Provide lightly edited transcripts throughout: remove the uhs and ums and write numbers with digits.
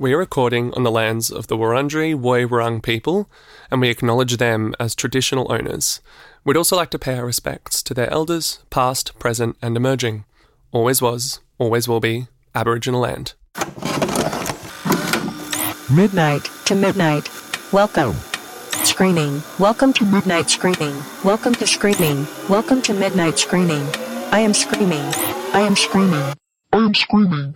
We are recording on the lands of the Wurundjeri Woi-wurrung people, and we acknowledge them as traditional owners. We'd also like to pay our respects to their elders, past, present, and emerging. Always was, always will be, Aboriginal land. Midnight to midnight. Welcome. Screening. Welcome to midnight screening. Welcome to screening. Welcome to midnight screening. I am screaming. I am screaming. I am screaming.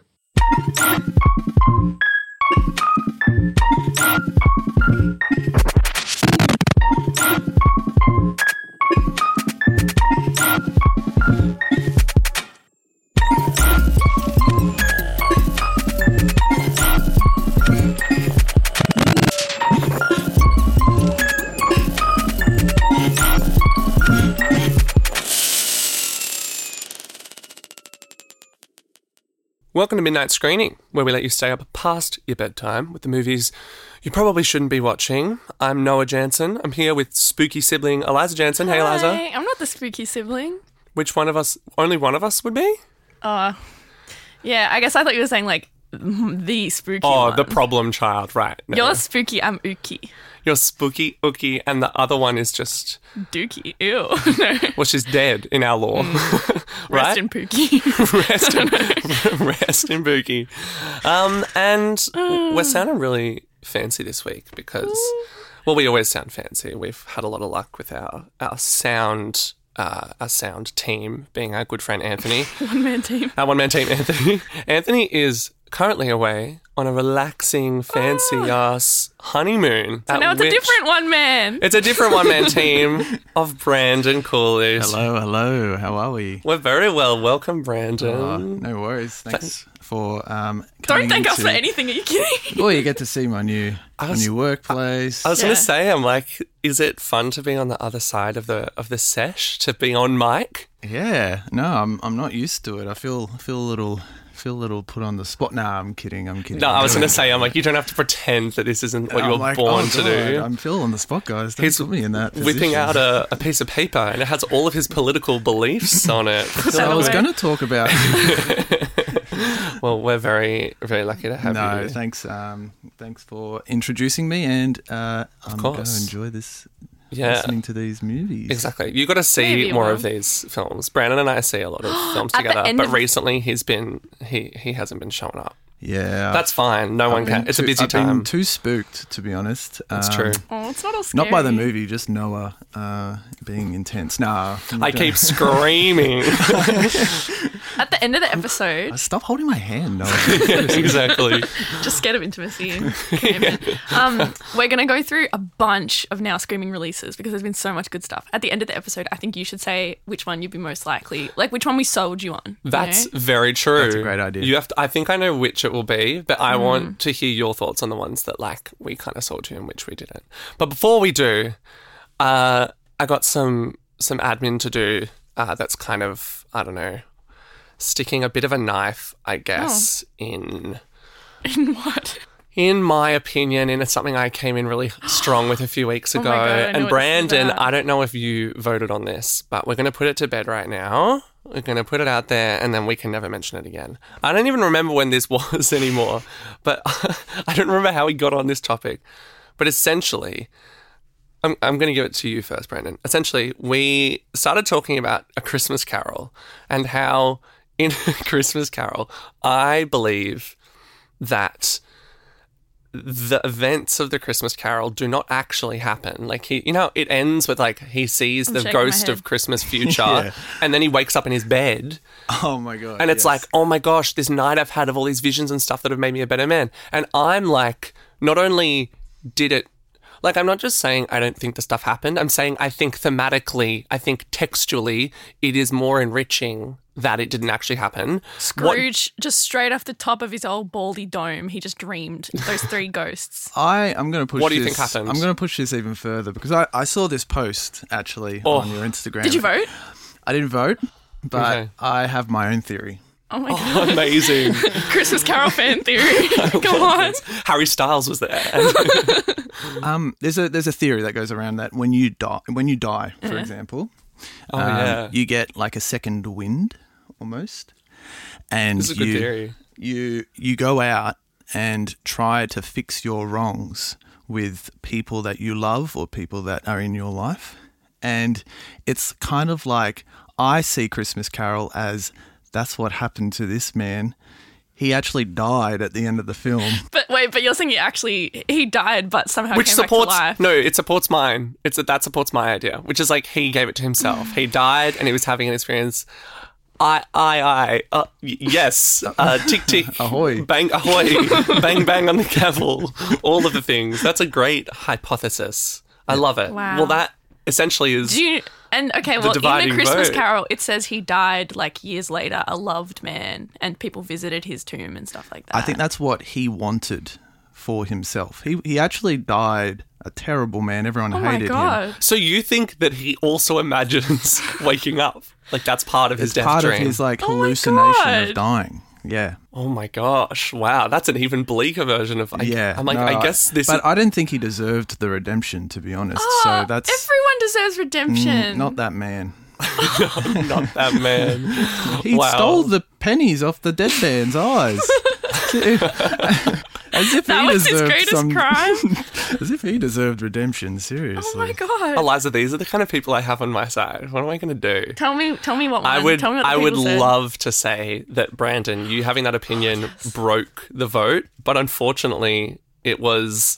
Welcome to Midnight Screening, where we let you stay up past your bedtime with the movies you probably shouldn't be watching. I'm Noah Jansen. I'm here with spooky sibling Eliza Jansen. Hey, Eliza. Hi, I'm not the spooky sibling. Which one of us, only one of us would be? Yeah, I guess I thought you were saying like the spooky Oh, one. the problem child, right. No. You're spooky, I'm ooky. You're spooky, ooky, and the other one is just... Dookie, ew. No. Well, she's dead in our law. Right? Rest in Pookie. Rest in Pookie. And we're sounding really fancy this week because, well, we always sound fancy. We've had a lot of luck with our sound team, being our good friend Anthony. One-man team. Our one-man team, Anthony. Anthony is currently away on a relaxing, fancy-ass honeymoon. So now it's a different one-man. It's a different one-man team of Brandon Coolidge. Hello. How are we? We're very well. Welcome, Brandon. No worries. Thanks for Don't coming thank us into- for anything, are you kidding? Well, you get to see my new workplace. I was going Yeah. to say, I'm like, is it fun to be on the other side of the sesh, to be on mic? Yeah. No, I'm not used to it. I feel a little put on the spot. Nah, I'm kidding. No, I was going to say, I'm like, you don't have to pretend that this isn't what you were I'm born like, to do. I'm feeling on the spot, guys. Don't He's put me in that position. Whipping out a piece of paper, and it has all of his political beliefs on it. So I was going to talk about. Well, we're very, very lucky to have No, you. thanks. Thanks for introducing me, and I'm going to course. enjoy this. Yeah. Listening to these movies. Exactly. You got to see Maybe more one. of these films. Brandon and I see a lot of films At the together, end but of- recently he hasn't been showing up. Yeah. That's fine. No one can. It's a busy I've been time. too spooked, to be honest. That's true. Oh, it's not all scary. Not by the movie, just Noah being intense. Nah. I keep screaming. At the end of the episode, Stop holding my hand, Noah. Exactly. just scared of intimacy and commitment. We're going to go through a bunch of Now Screaming releases because there's been so much good stuff. At the end of the episode, I think you should say which one you'd be most likely, like which one we sold you on. That's you know? very true. That's a great idea. You have to, I think I know which it will be, but I want to hear your thoughts on the ones that like we kind of sold you and which we didn't. But before we do, I got some admin to do. That's kind of, I don't know, sticking a bit of a knife, I guess, in In what? in my opinion, and it's something I came in really strong with a few weeks Oh ago. my God, I know and what this is Brandon, about. I don't know if you voted on this, but we're going to put it to bed right now. We're going to put it out there, and then we can never mention it again. I don't even remember when this was anymore, but I don't remember how we got on this topic. But essentially, I'm going to give it to you first, Brandon. Essentially, we started talking about A Christmas Carol and how in A Christmas Carol, I believe that the events of the Christmas Carol do not actually happen. Like it ends with like he sees the shaking my ghost head. of Christmas future, Yeah. and then he wakes up in his bed, Oh, my God. and it's yes. like, oh my gosh, this night I've had of all these visions and stuff that have made me a better man. And I'm like, not only did it, like, I'm not just saying I don't think the stuff happened. I'm saying I think thematically, I think textually, it is more enriching that it didn't actually happen. Scrooge, just straight off the top of his old baldy dome, he just dreamed those three ghosts. I'm going to push What do you this- think happened? I'm going to push this even further because I saw this post, actually, on your Instagram. Did you vote? I didn't vote, but Okay. I have my own theory. Oh my God. Amazing. Christmas Carol fan theory. Come on. Harry Styles was there. There's a theory that goes around that when you die, for example, Oh, yeah. you get like a second wind almost, and This is a good theory. you go out and try to fix your wrongs with people that you love or people that are in your life. And it's kind of like, I see Christmas Carol as that's what happened to this man. He actually died at the end of the film. But wait, but you're saying he died, but somehow Which came supports back to life. no, it supports mine. That supports my idea, which is like he gave it to himself. He died and he was having an experience. Yes. Tick tick. Ahoy. Bang ahoy. Bang bang on the gavel. All of the things. That's a great hypothesis. I love it. Wow. Well, that essentially is. In the dividing Christmas vote. Carol, it says he died like years later, a loved man, and people visited his tomb and stuff like that. I think that's what he wanted for himself. He actually died a terrible man. Everyone Oh my hated him. god! So you think that he also imagines waking up? Like that's part of his It's death part dream? of his like Oh my hallucination God. of dying. Yeah. Oh my gosh! Wow, that's an even bleaker version of. Yeah. I'm like, No, I guess this. But I didn't think he deserved the redemption, to be honest. Oh, So that's everyone deserves redemption. not that man. not that man. He Wow. stole the pennies off the dead man's eyes. As if that he was his deserved greatest crime. As if he deserved redemption. Seriously. Oh my god! Eliza, these are the kind of people I have on my side. What am I going to do? Tell me what one. I would, Tell me what the I would people said. love to say that Brandon, you having that opinion broke the vote, but unfortunately, it was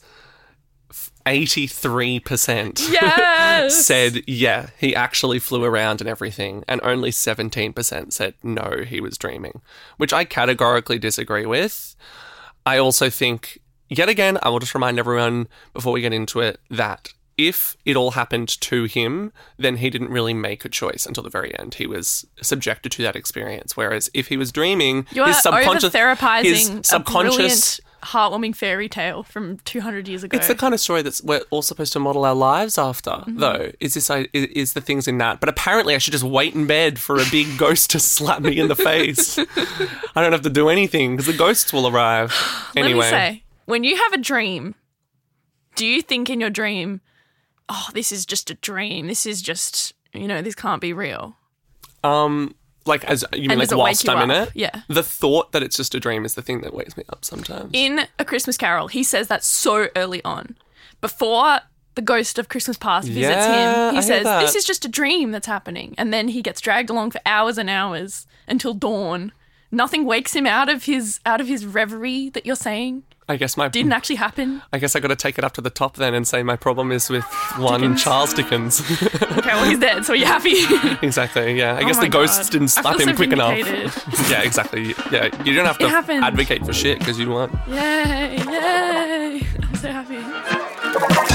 83% Yes. said yeah, he actually flew around and everything, and only 17% said no, he was dreaming, which I categorically disagree with. I also think, yet again, I will just remind everyone before we get into it that if it all happened to him, then he didn't really make a choice until the very end. He was subjected to that experience. Whereas if he was dreaming, You are his subconscious, over-therapizing his a brilliant, heartwarming fairy tale from 200 years ago. It's the kind of story that's we're all supposed to model our lives after, though. Is the things in that? But apparently, I should just wait in bed for a big ghost to slap me in the face. I don't have to do anything because the ghosts will arrive anyway. Let me say, when you have a dream, do you think in your dream, oh, this is just a dream. This is just, this can't be real. Like as you mean, And like does it wake whilst you I'm in up? it. Yeah. The thought that it's just a dream is the thing that wakes me up sometimes. In A Christmas Carol, he says that so early on. Before the ghost of Christmas Past visits Yeah, him, he I hear says, that. this is just a dream that's happening. And then he gets dragged along for hours and hours until dawn. Nothing wakes him out of his reverie that you're saying I guess didn't actually happen. I guess I got to take it up to the top then and say my problem is with one Dickens. Charles Dickens. Okay, well, he's dead, so you're happy. Exactly. Yeah. I guess Oh the my ghosts God. didn't I slap feel him so quick enough. vindicated. Yeah. Exactly. Yeah. You don't have to It happened. advocate for shit because you won. Yay, yay. I'm so happy.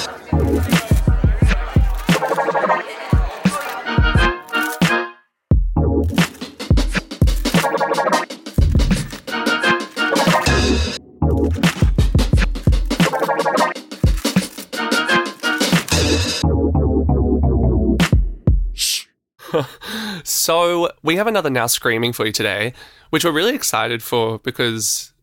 So we have another Now Screaming for you today, which we're really excited for because,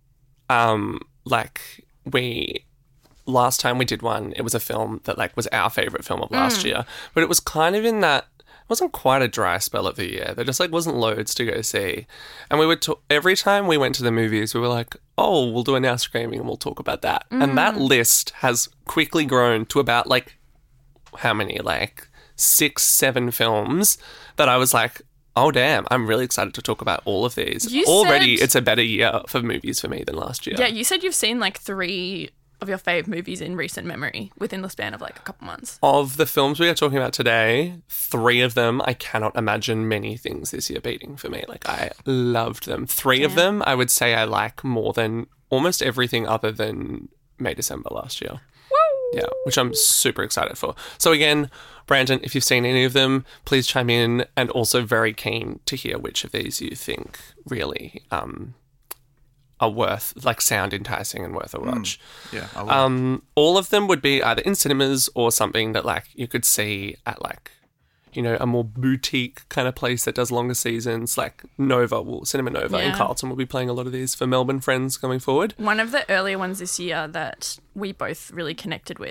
last time we did one, it was a film that was our favorite film of last year, but it was kind of in that. It wasn't quite a dry spell of the year. There just wasn't loads to go see, and we would every time we went to the movies, we were like, "Oh, we'll do a Now Screaming and we'll talk about that." And that list has quickly grown to about how many 6, 7 films that I was like, oh damn, I'm really excited to talk about all of these. You Already said- it's a better year for movies for me than last year. Yeah, you said you've seen 3 of your fave movies in recent memory within the span of a couple months. Of the films we are talking about today, 3 of them I cannot imagine many things this year beating for me. I loved them. 3 of them I would say I like more than almost everything other than May, December last year. Yeah, which I'm super excited for. So again, Brandon, if you've seen any of them, please chime in, and also very keen to hear which of these you think really are worth, sound enticing and worth a watch. Yeah. I will. All of them would be either in cinemas or something that you could see at a more boutique kind of place that does longer seasons, Cinema Nova and Yeah. Carlton will be playing a lot of these for Melbourne friends going forward. One of the earlier ones this year that we both really connected with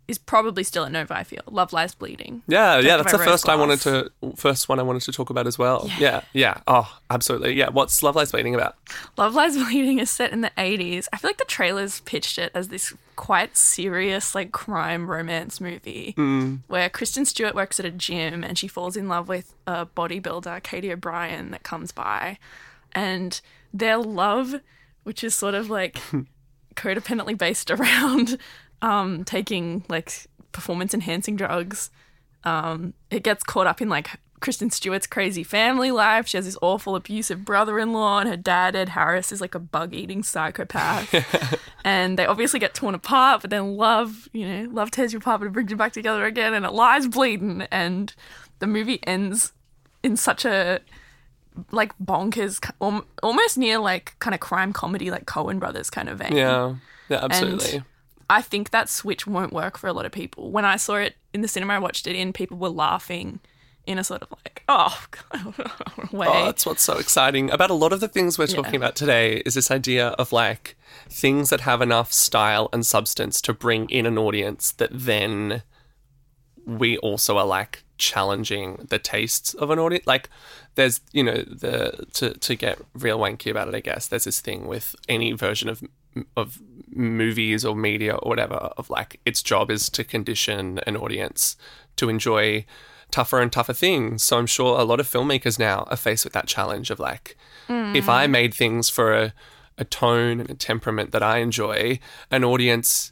is probably still at Nova, I feel. Love Lies Bleeding. Yeah, that's the by first Rose first one I wanted to talk about as well. Yeah. Oh, absolutely. Yeah. What's Love Lies Bleeding about? Love Lies Bleeding is set in the 80s. I feel like the trailers pitched it as this quite serious, like, crime romance movie where Kristen Stewart works at a gym and she falls in love with a bodybuilder, Katie O'Brien, that comes by. And their love, which is sort of like codependently based around taking like performance enhancing drugs. It gets caught up in like Kristen Stewart's crazy family life. She has this awful abusive brother-in-law, and her dad, Ed Harris, is like a bug-eating psychopath. And they obviously get torn apart, but then love tears you apart, but it brings you back together again, and it lies bleeding. And the movie ends in such a like bonkers, almost near like kind of crime comedy, like Coen Brothers kind of vein. Yeah, absolutely. And I think that switch won't work for a lot of people. When I saw it in the cinema, I watched it in, people were laughing in a sort of like, way. Oh, that's what's so exciting about a lot of the things we're talking about today is this idea of like things that have enough style and substance to bring in an audience that then we also are like challenging the tastes of an audience. Like there's, to get real wanky about it, I guess, there's this thing with any version of movies or media or whatever of like its job is to condition an audience to enjoy tougher and tougher things. So I'm sure a lot of filmmakers now are faced with that challenge of like, if I made things for a tone and a temperament that I enjoy, an audience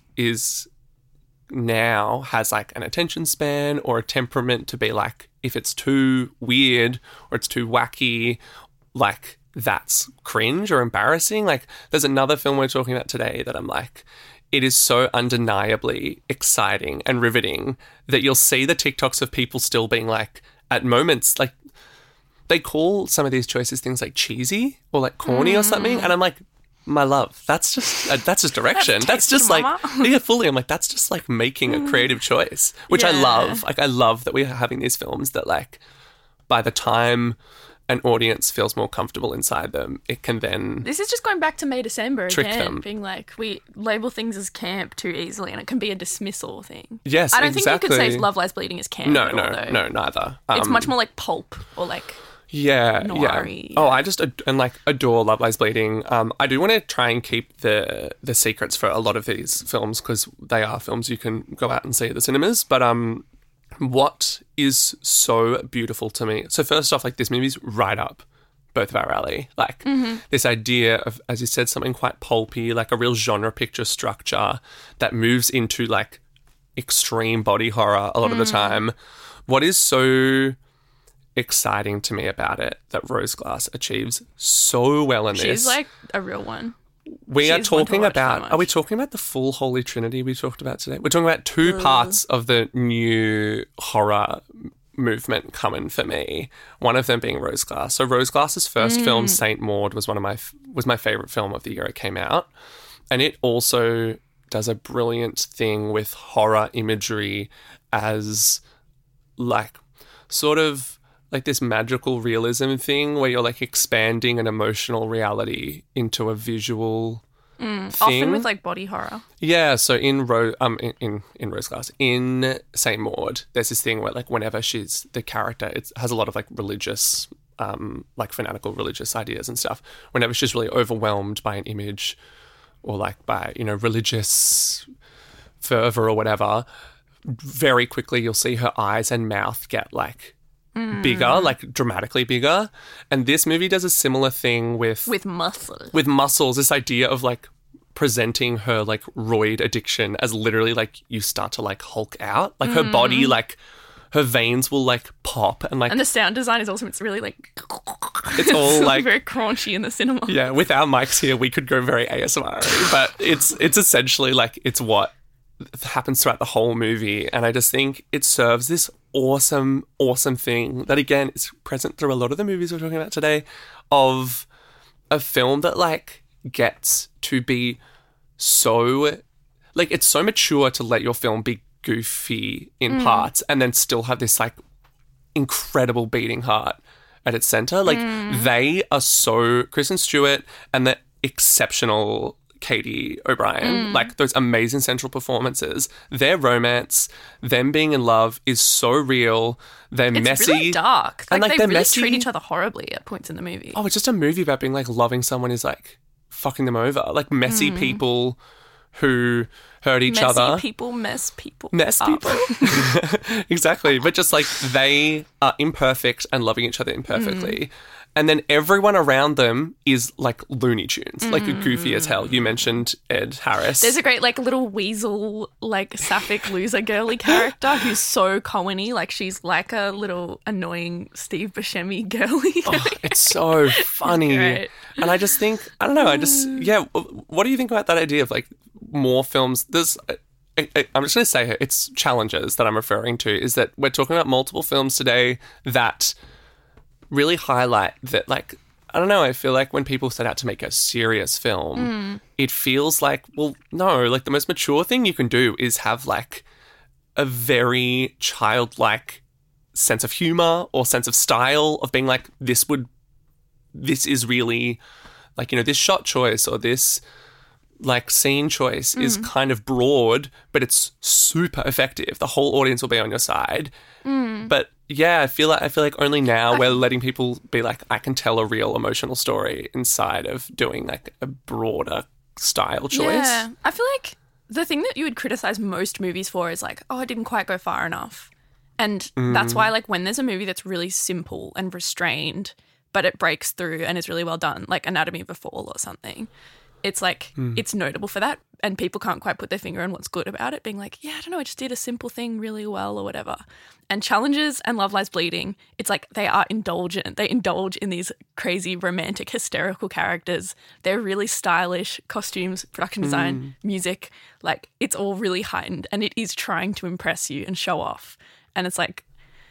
now has like an attention span or a temperament to be like, if it's too weird or it's too wacky, like that's cringe or embarrassing. Like there's another film we're talking about today that I'm like, it is so undeniably exciting and riveting that you'll see the TikToks of people still being like, at moments, like they call some of these choices things like cheesy or like corny or something. And I'm like, my love, that's just direction. That's just like, yeah, fully. I'm like, that's just like making a creative choice, which I love. Like I love that we're having these films that like by the time an audience feels more comfortable inside them, it can then This is just going back to May December trick again, them. being like, we label things as camp too easily, and it can be a dismissal thing. Yes, I don't think you could say exactly. Love Lies Bleeding is camp. No, at all, though. no, neither. It's much more like pulp or like Yeah. noiry. Oh, I just adore Love Lies Bleeding. I do want to try and keep the secrets for a lot of these films because they are films you can go out and see at the cinemas. But what is so beautiful to me? So first off, like this movie's right up both of our alley. Like this idea of, as you said, something quite pulpy, like a real genre picture structure that moves into like extreme body horror a lot of the time. What is so exciting to me about it that Rose Glass achieves so well in this. She's like a real one. We are She's one to talking watch so about, much. are we talking about the full Holy Trinity we talked about today? We're talking about two parts of the new horror movement coming for me. One of them being Rose Glass. So Rose Glass's first film, Saint Maud, was my favorite film of the year it came out. And it also does a brilliant thing with horror imagery as like sort of like this magical realism thing where you're like expanding an emotional reality into a visual thing. Often with like body horror. Yeah, so in Rose Glass, in Saint Maud, there's this thing where like whenever she's the character, it has a lot of like religious, like fanatical religious ideas and stuff. Whenever she's really overwhelmed by an image or like by, religious fervor or whatever, very quickly you'll see her eyes and mouth get like bigger, like dramatically bigger. And this movie does a similar thing with muscles, this idea of like presenting her like roid addiction as literally like you start to like Hulk out, like her body, like her veins will like pop and like, And the sound design is also, it's really like, it's all like very crunchy in the cinema. Yeah, with our mics here, we could go very ASMR, but it's essentially like it's what happens throughout the whole movie. And I just think it serves this awesome thing that, again, is present through a lot of the movies we're talking about today, of a film that, like, gets to be so... Like, it's so mature to let your film be goofy in parts and then still have this, like, incredible beating heart at its center. Like, they are so... Kristen Stewart and the exceptional Katie O'Brien. Like those amazing central performances. Their romance, them being in love is so real. They're It's messy. really dark. And, Like, like, they they're really messy. treat each other horribly at points in the movie. Oh, it's just a movie about being like loving someone is like fucking them over. Like messy people who hurt each Messy other. people mess people Mess up. people. Exactly. But just like they are imperfect and loving each other imperfectly. And then everyone around them is like Looney Tunes, like goofy as hell. You mentioned Ed Harris. There's a great like little weasel, like sapphic loser girly character who's so Cohen-y. Like she's like a little annoying Steve Buscemi girly. It's so funny. great. And I just think, I don't know, what do you think about that idea of like more films? I'm just going to say it's challenges that I'm referring to, is that we're talking about multiple films today that really highlight that, like, I don't know, I feel like when people set out to make a serious film, it feels like, well, no, like the most mature thing you can do is have like a very childlike sense of humor or sense of style of being like, this is really like, you know, this shot choice or this like scene choice is kind of broad, but it's super effective. The whole audience will be on your side. But yeah, I feel like only now we're letting people be like, I can tell a real emotional story inside of doing like a broader style choice. Yeah. I feel like the thing that you would criticize most movies for is like, oh, it didn't quite go far enough. And that's why, like, when there's a movie that's really simple and restrained, but it breaks through and is really well done, like Anatomy of a Fall or something, it's like, it's notable for that. And people can't quite put their finger on what's good about it, being like, yeah, I don't know, I just did a simple thing really well or whatever. And Challenges and Love Lies Bleeding, it's like they are indulgent. They indulge in these crazy, romantic, hysterical characters. They're really stylish costumes, production design, music. Like, it's all really heightened and it is trying to impress you and show off. And it's like,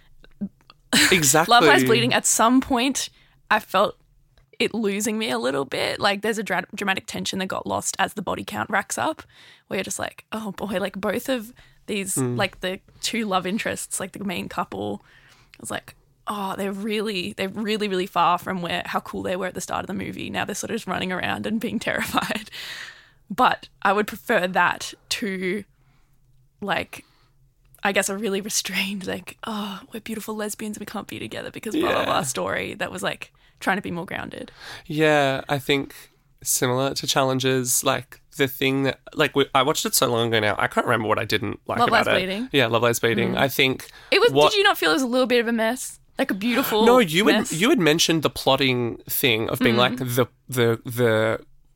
Exactly. Love Lies Bleeding, at some point, I felt it losing me a little bit. Like, there's a dramatic tension that got lost as the body count racks up, where you're just like, oh boy, like both of these, like the two love interests, like the main couple, I was like, oh, they're really, really far from how cool they were at the start of the movie. Now they're sort of just running around and being terrified. But I would prefer that to, like, I guess a really restrained, like, oh, we're beautiful lesbians and we can't be together because blah, blah, blah story that was like trying to be more grounded. Yeah, I think similar to Challenges, like the thing that, like, I watched it so long ago now, I can't remember what I didn't like Love about Lies it. Bleeding. Yeah, Love Lies Bleeding. I think It was. Did you not feel it was a little bit of a mess? Like a beautiful No, you mess? had mentioned the plotting thing of being like the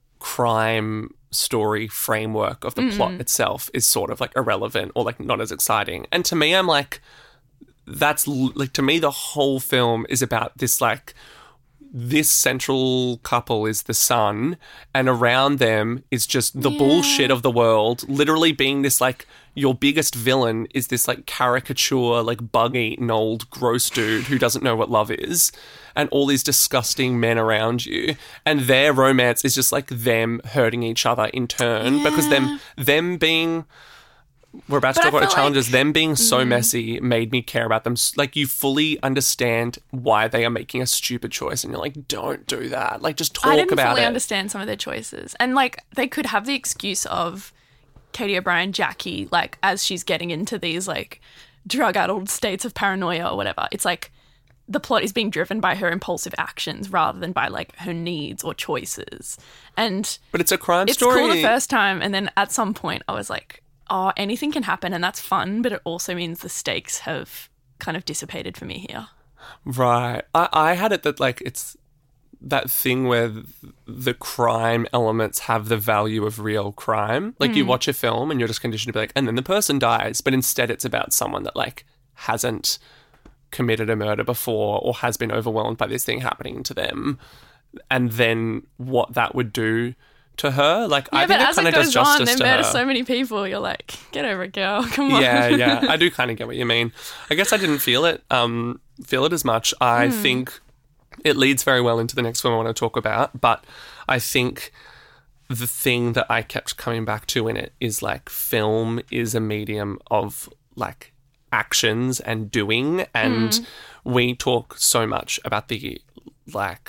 crime story framework of the plot itself is sort of like irrelevant or like not as exciting. And to me, I'm like, that's like, to me, the whole film is about this, like, this central couple is the son, and around them is just the bullshit of the world, literally being this, like, your biggest villain is this, like, caricature, like, bug-eaten old gross dude who doesn't know what love is, and all these disgusting men around you, and their romance is just, like, them hurting each other in turn, because them being... We're about to talk about Challenges. Them being so messy made me care about them. Like, you fully understand why they are making a stupid choice, and you're like, don't do that. Like, just talk about it. I didn't fully understand some of their choices. And, like, they could have the excuse of Katie O'Brien, Jackie, like, as she's getting into these, like, drug-addled states of paranoia or whatever. It's like the plot is being driven by her impulsive actions rather than by, like, her needs or choices. And But it's a crime story. It's cool the first time, and then at some point I was like, oh, anything can happen, and that's fun, but it also means the stakes have kind of dissipated for me here. Right. I had it that, like, it's that thing where the crime elements have the value of real crime. Like, you watch a film and you're just conditioned to be like, and then the person dies, but instead it's about someone that, like, hasn't committed a murder before or has been overwhelmed by this thing happening to them, and then what that would do to her. Like, Yeah, I think but it as kind it of does goes on, justice they to murder her. so many people. You're like, get over it, girl. Come on. Yeah, I do kind of get what you mean. I guess I didn't feel it as much. I think it leads very well into the next film I want to talk about, but I think the thing that I kept coming back to in it is, like, film is a medium of, like, actions and doing, and we talk so much about the, like,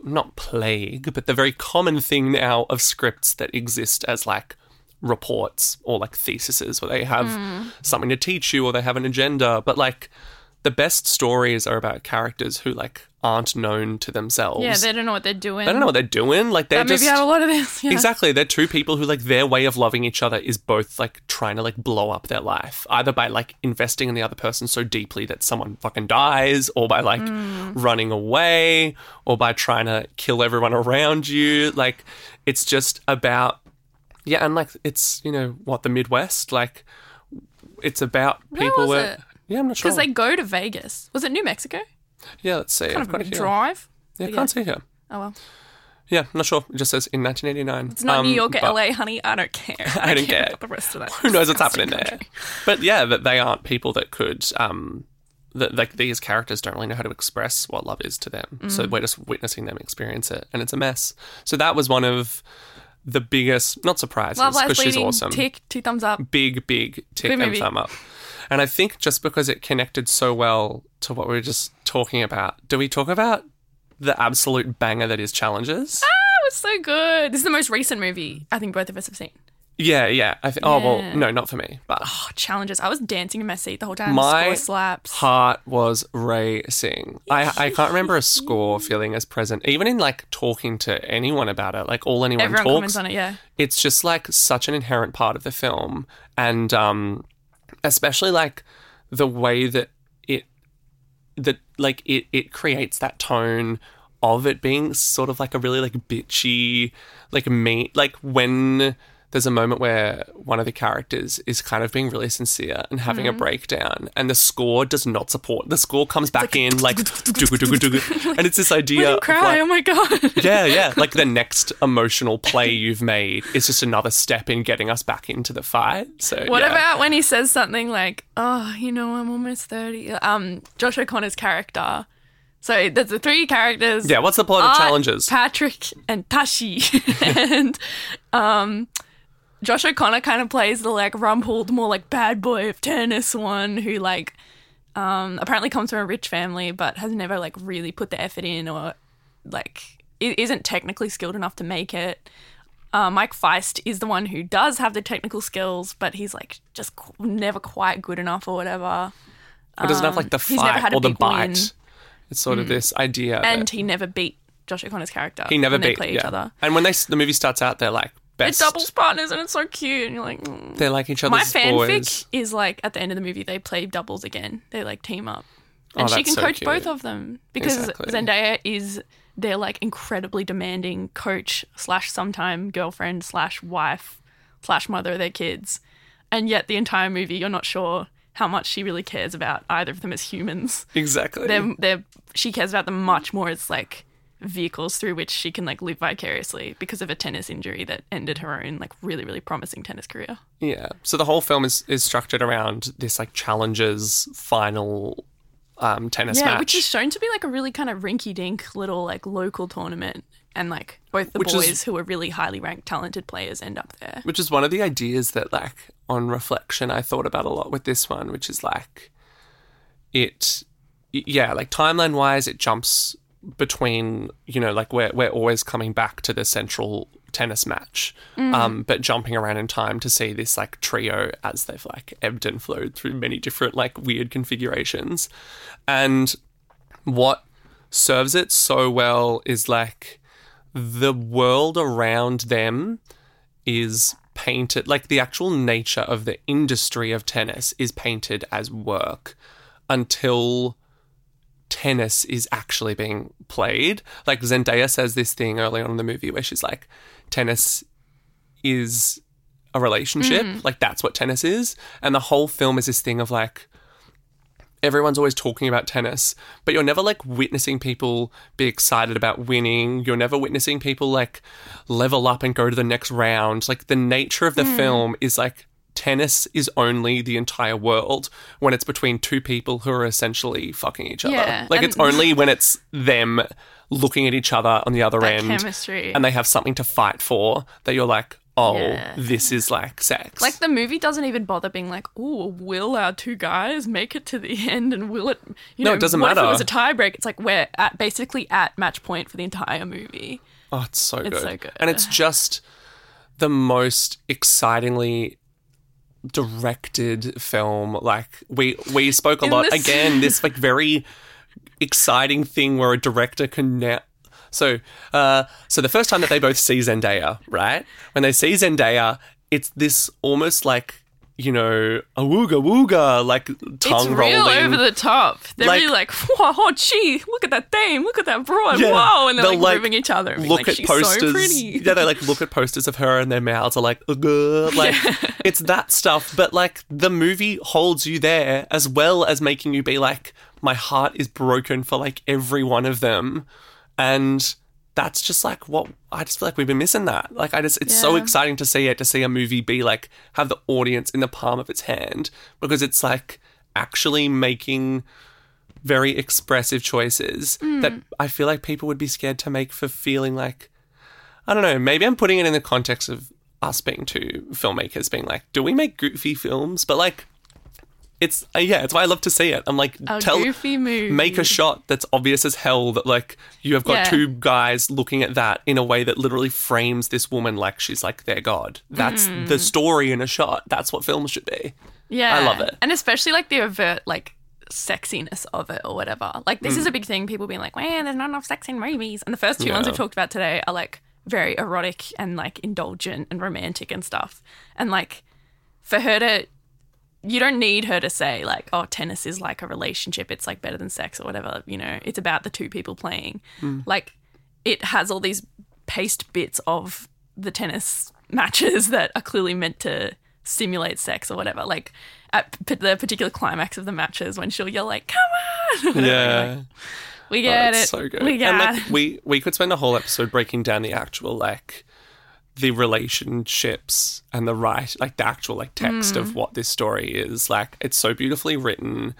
not plague, but the very common thing now of scripts that exist as like reports or like theses, where they have something to teach you or they have an agenda. But like the best stories are about characters who like aren't known to themselves. Yeah, they don't know what they're doing. They don't know what they're doing. Like they're that movie had a lot of this. Yeah. Exactly. They're two people who like their way of loving each other is both like trying to like blow up their life, either by like investing in the other person so deeply that someone fucking dies, or by like running away, or by trying to kill everyone around you. Like it's just about, yeah, and like it's, you know, what, the Midwest, like it's about people Where was it? Yeah, I'm not sure. Because they go to Vegas. Was it New Mexico? Yeah, let's see. Kind I've of got a it here. drive. Yeah, But can't see here. Oh, well. Yeah, not sure. It just says in 1989. It's not New York or but LA, honey. I don't care. I don't care. about the rest of that. Who knows what's happening disgusting there? country. But yeah, that they aren't people that could, that like these characters don't really know how to express what love is to them. So we're just witnessing them experience it, and it's a mess. So that was one of the biggest, not surprises, Love Lies because she's Bleeding. awesome. Tick, 2 thumbs up. Big tick Good and movie. thumb up. And I think just because it connected so well to what we were just talking about, do we talk about the absolute banger that is Challenges? It was so good. This is the most recent movie I think both of us have seen. Yeah. Oh, well, Yeah. no, not for me. But Oh, Challenges. I was dancing in my seat the whole time. My Score slaps. heart was racing. I can't remember a score feeling as present, even in like talking to anyone about it. Like all anyone Everyone talks, comments on it, yeah. it's just like such an inherent part of the film, and especially like the way that it creates that tone of it being sort of like a really like bitchy, like mean, like when there's a moment where one of the characters is kind of being really sincere and having a breakdown, and the score does not support. The score comes back in like and it's this idea Let him of, cry. like, Oh my God. yeah. Like the next emotional play you've made is just another step in getting us back into the fight. So What yeah. about when he says something like, oh, you know, I'm almost 30. Josh O'Connor's character. So there's the 3 characters. Yeah, what's the plot of Art, Challenges? Patrick and Tashi. And Josh O'Connor kind of plays the like rumpled, more like bad boy of tennis one who like apparently comes from a rich family but has never like really put the effort in, or like isn't technically skilled enough to make it. Mike Feist is the one who does have the technical skills, but he's like just never quite good enough or whatever. It doesn't have like the he's never fight had a or the big bite. win. It's sort of this idea And that he never beat Josh O'Connor's character. he never when they beat play each other. And when the movie starts out, they're like They're best. doubles partners and it's so cute. And you're like, They're like each My other's fanfic boys. is like at the end of the movie they play doubles again. They like team up. And Oh, she that's can so coach cute. both of them because Exactly. Zendaya is their like incredibly demanding coach / sometime girlfriend / wife / mother of their kids. And yet the entire movie you're not sure how much she really cares about either of them as humans. Exactly. She cares about them much more as like vehicles through which she can like live vicariously because of a tennis injury that ended her own like really, really promising tennis career. Yeah. So the whole film is structured around this like Challenges final tennis match. Which is shown to be like a really kind of rinky-dink little like local tournament, and like both the Which is- boys who are really highly ranked talented players end up there. Which is one of the ideas that, like, on reflection, I thought about a lot with this one, which is like, like timeline wise, it jumps between, you know, like we're always coming back to the central tennis match, but jumping around in time to see this like trio as they've like ebbed and flowed through many different like weird configurations. And what serves it so well is like the world around them is painted, like the actual nature of the industry of tennis is painted as work until tennis is actually being played. Like Zendaya says this thing early on in the movie where she's like, tennis is a relationship. Like that's what tennis is. And the whole film is this thing of like, everyone's always talking about tennis, but you're never like witnessing people be excited about winning. You're never witnessing people like level up and go to the next round. Like the nature of the film is like tennis is only the entire world when it's between two people who are essentially fucking each other. Yeah, Like and- it's only when it's them looking at each other on the other That end chemistry. and they have something to fight for that you're like, oh, Yeah. this is like sex. Like the movie doesn't even bother being like, oh, will our two guys make it to the end, and will it? No, it doesn't what matter. If it was a tiebreak? It's like we're basically at match point for the entire movie. oh, it's so good. so good. And it's just the most excitingly directed film. Like we spoke a In lot this- again, this like very exciting thing where a director can now so the first time that they both see Zendaya, right? When they see Zendaya, it's this almost like, you know, a wooga wooga, like tongue It's real rolling. over the top. They're Like- really like, whoa, oh, gee, look at that dame, look at that broad, Yeah. whoa, and they're They'll, like moving each other. And being Look like, at she's posters. so pretty. Yeah, they like look at posters of her and their mouths are like, ugh. Like it's that stuff. But like the movie holds you there as well as making you be like, my heart is broken for like every one of them. And that's just like what I just feel like we've been missing that. Like it's so Yeah. exciting to see a movie be like, have the audience in the palm of its hand, because it's like actually making very expressive choices that I feel like people would be scared to make for feeling like, I don't know, maybe I'm putting it in the context of us being two filmmakers being like, do we make goofy films? But like, it's why I love to see it. I'm like, A goofy movie. make a shot that's obvious as hell that like you have got Yeah. two guys looking at that in a way that literally frames this woman like she's like their god. That's the story in a shot. That's what films should be. Yeah. I love it. And especially like the overt like sexiness of it or whatever. Like this is a big thing, people being like, man, there's not enough sex in movies. And the first two ones we've talked about today are like very erotic and like indulgent and romantic and stuff. And like for her to, you don't need her to say like, oh, tennis is like a relationship, it's like better than sex or whatever, you know, it's about the two people playing. Like it has all these paste bits of the tennis matches that are clearly meant to simulate sex or whatever. Like at the particular climax of the matches when she'll yell like, come on. Yeah. We get it's it. so good. We get and like it. we could spend a whole episode breaking down the actual like the relationships and the actual like text of what this story is. Like it's so beautifully written,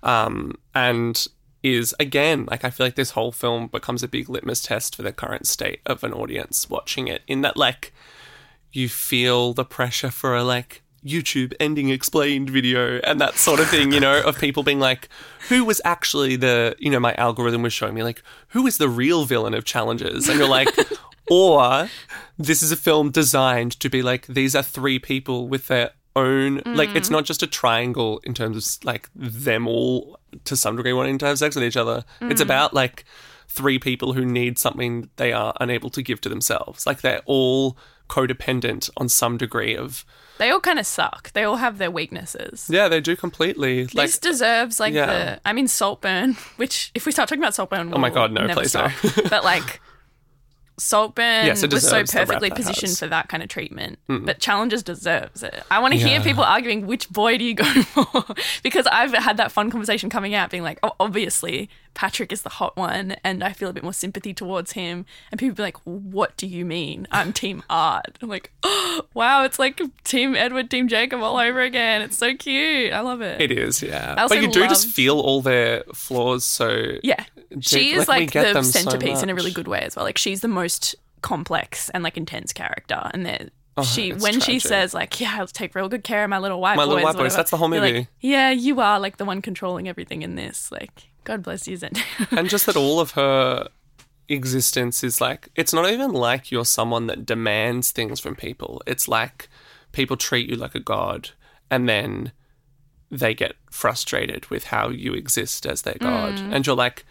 and is again like I feel like this whole film becomes a big litmus test for the current state of an audience watching it, in that like you feel the pressure for a like YouTube ending explained video and that sort of thing, you know, of people being like, who was actually the, you know, my algorithm was showing me like, who is the real villain of Challenges? And you're like, or this is a film designed to be like, these are three people with their own, like, it's not just a triangle in terms of like them all to some degree wanting to have sex with each other. It's about like three people who need something they are unable to give to themselves. Like they're all codependent on some degree of. They all kind of suck. They all have their weaknesses. Yeah, they do completely. Like, This deserves like yeah. Saltburn, which if we start talking about Saltburn, Oh my God, no, never please no. stop. But like Saltburn Yes, it was so deserves the rap perfectly that positioned has. for that kind of treatment. But Challenges deserves it. I want to hear Yeah. people arguing which boy do you go for, because I've had that fun conversation coming out being like, oh, obviously Patrick is the hot one and I feel a bit more sympathy towards him, and people be like, what do you mean? I'm team Art. I'm like, oh, wow, it's like team Edward, team Jacob all over again. It's so cute. I love it. it is, yeah. I also But you do just love- feel all their flaws so. Yeah. She is we like get the them so centerpiece in a much. really good way as well. Like she's the most complex and like intense character. And then she, it's when she tragic. says like, yeah, I'll take real good care of my little white My boys. Little White or Boys, whatever, that's the whole you're like, movie. yeah, you are like the one controlling everything in this. Like, God bless you, Zendaya. And just that all of her existence is like, it's not even like you're someone that demands things from people. It's like people treat you like a god and then they get frustrated with how you exist as their god. And you're like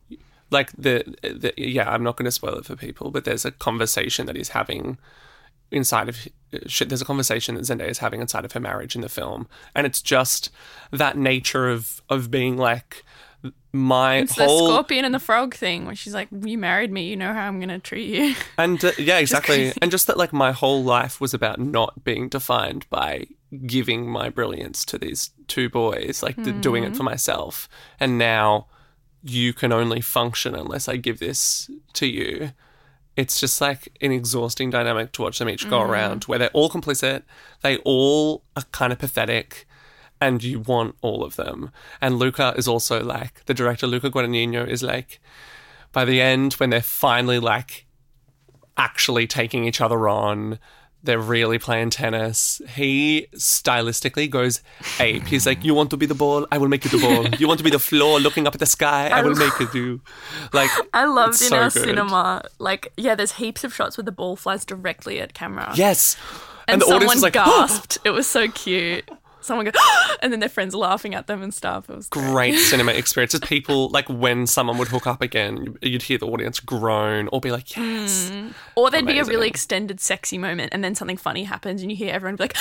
the yeah, I'm not going to spoil it for people, but there's a conversation that he's having inside of there's a conversation that Zendaya is having inside of her marriage in the film, and it's just that nature of being like my It's the whole scorpion and the frog thing where she's like, you married me, you know how I'm going to treat you. and yeah, exactly, crazy. and just that like my whole life was about not being defined by giving my brilliance to these two boys, like doing it for myself, and now you can only function unless I give this to you. It's just like an exhausting dynamic to watch them each go around where they're all complicit, they all are kind of pathetic, and you want all of them. And Luca is also like, the director, Luca Guadagnino, is like, by the end, when they're finally like actually taking each other on, They're really playing tennis. He stylistically goes ape. He's like, you want to be the ball? I will make you the ball. You want to be the floor looking up at the sky? I will make it you. Like, I loved it's in our so good. cinema, like, yeah, there's heaps of shots where the ball flies directly at camera. Yes. And the audience someone is like, gasped. It was so cute. Someone goes, and then their friends are laughing at them and stuff. It was great cinema experiences. People, like, when someone would hook up again, you'd hear the audience groan or be like, yes. Or there'd be a Amazing. really extended sexy moment and then something funny happens and you hear everyone be like,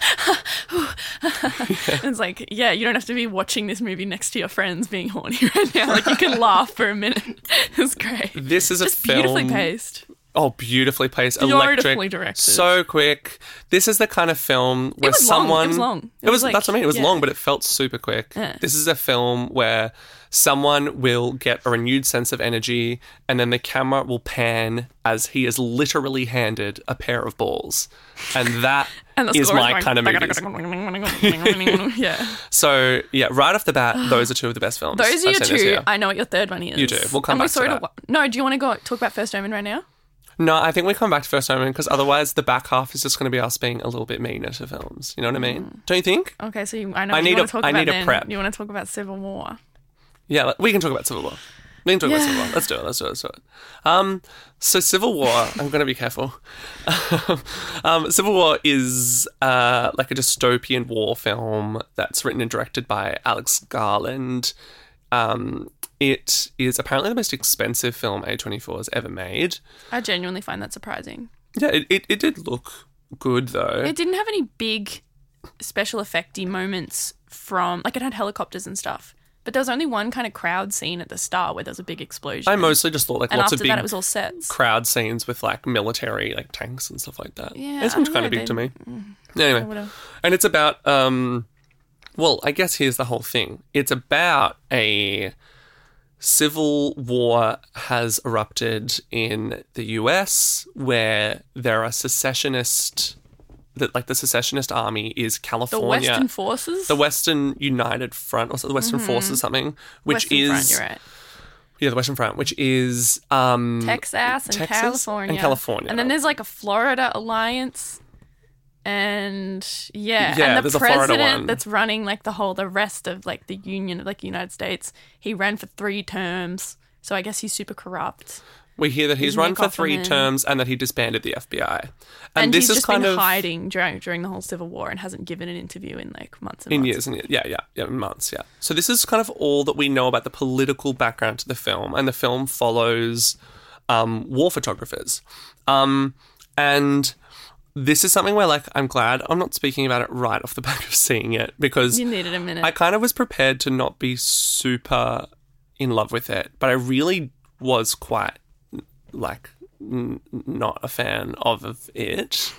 and it's like, yeah, you don't have to be watching this movie next to your friends being horny right now. Like, you can laugh for a minute. It's great. This is a Just film. beautifully paced. Oh, beautifully paced, Beautifully electric, directed. so quick. This is the kind of film where was long. someone It was long. It was like- that's what I mean. It was yeah. long, but it felt super quick. Yeah. This is a film where someone will get a renewed sense of energy, and then the camera will pan as he is literally handed a pair of balls, and that And the is score my going, kind of movies. Yeah. So yeah, right off the bat, those are two of the best films. Those are I've your seen this two. year. I know what your third one is. You do. We'll come And we back to saw it that. No, do you want to go talk about First Omen right now? No, I think we come back to First Omen because otherwise the back half is just going to be us being a little bit meaner to films. You know what I mean? Don't you think? Okay, so I know I what need you a- want to talk I about need a then. prep. You want to talk about Civil War. Yeah, we can talk about Civil War. We can talk about Civil War. Let's do it. So Civil War, I'm going to be careful. Civil War is like a dystopian war film that's written and directed by Alex Garland. It is apparently the most expensive film A24 has ever made. I genuinely find that surprising. Yeah, it did look good though. It didn't have any big special effecty moments from, like, it had helicopters and stuff. But there was only one kind of crowd scene at the start where there was a big explosion. I mostly just thought like and lots after of big that it was all sets. crowd scenes with like military like tanks and stuff like that. Yeah, it seemed I kind don't of know, big to me. Anyway, whatever. and it's about well, I guess here's the whole thing. It's about a civil war has erupted in the US where there are secessionist that like the secessionist army is The California. Western Forces? The Western United Front, or the Western Forces, something, which Western is Front, you're right. yeah, the Western Front, which is Texas and Texas California. and California. And then there's like a Florida alliance. And Yeah, and the there's a Florida president one. that's running like the rest of like the Union of like the United States, he ran for 3 terms. So I guess he's super corrupt. we hear that he's Isn't run it for 3 Kaufman? terms and that he disbanded the FBI. And this he's is just kind been of hiding during the whole Civil War and hasn't given an interview in like months and in months. years and years. Yeah, months, yeah. So this is kind of all that we know about the political background to the film, and the film follows war photographers. And this is something where, like, I'm glad I'm not speaking about it right off the back of seeing it because You needed a minute. I kind of was prepared to not be super in love with it, but I really was quite, like, not a fan of it.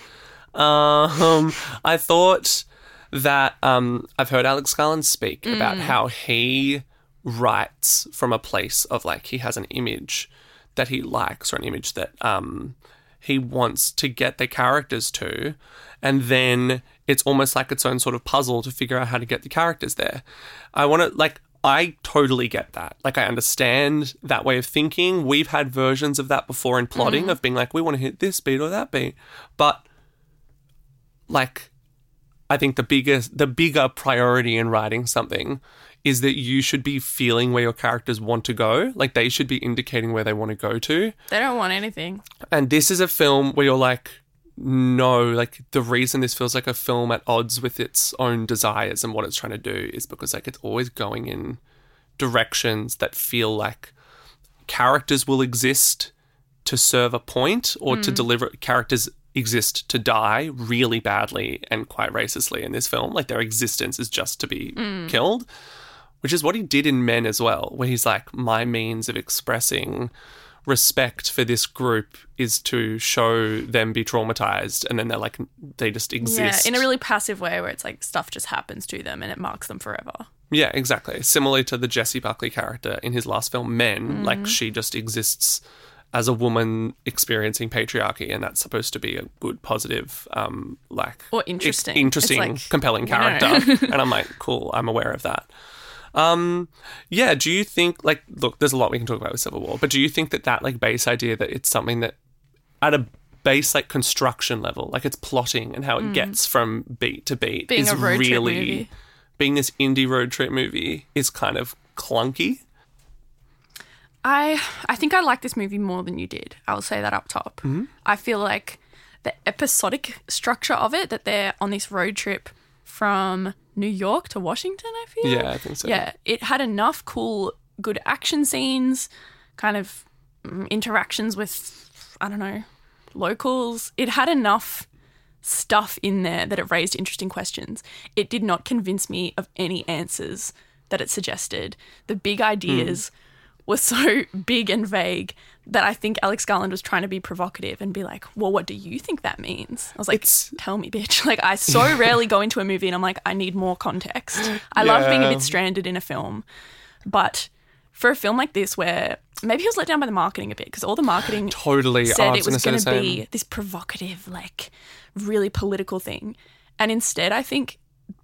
I thought that I've heard Alex Garland speak about how he writes from a place of, like, he has an image that he likes or an image that he wants to get the characters to, and then it's almost like its own sort of puzzle to figure out how to get the characters there. I totally get that. Like, I understand that way of thinking. We've had versions of that before in plotting of being like, we want to hit this beat or that beat. But, like, I think the bigger priority in writing something is that you should be feeling where your characters want to go. Like, they should be indicating where they want to go to. They don't want anything. And this is a film where you're like, no, like, the reason this feels like a film at odds with its own desires and what it's trying to do is because, like, it's always going in directions that feel like characters will exist to serve a point or to deliver. Characters exist to die really badly and quite racistly in this film. Like, their existence is just to be killed, which is what he did in Men as well, where he's like, my means of expressing respect for this group is to show them be traumatized, and then they're like, they just exist. Yeah, in a really passive way where it's like stuff just happens to them and it marks them forever. Yeah, exactly. Similarly to the Jessie Buckley character in his last film, Men, like, she just exists as a woman experiencing patriarchy, and that's supposed to be a good, positive, like... Or interesting. Interesting, It's like, compelling you know. character. And I'm like, cool, I'm aware of that. Yeah, do you think, like, look, there's a lot we can talk about with Civil War, but do you think that like, base idea that it's something that, at a base like construction level, like its plotting and how it gets from beat to beat Being is a road trip really movie. being this indie road trip movie is kind of clunky. I think I like this movie more than you did. I'll say that up top. Mm-hmm. I feel like the episodic structure of it, that they're on this road trip from New York to Washington, I feel. Yeah, I think so. Yeah, it had enough cool, good action scenes, kind of interactions with, I don't know, locals. It had enough stuff in there that it raised interesting questions. It did not convince me of any answers that it suggested. The big ideas were so big and vague that I think Alex Garland was trying to be provocative and be like, well, what do you think that means? I was like, tell me, bitch. Like, I so rarely go into a movie and I'm like, I need more context. I love being a bit stranded in a film. But for a film like this, where maybe he was let down by the marketing a bit, because all the marketing Totally. said I it was gonna going say the to be same. this provocative, like, really political thing. And instead, I think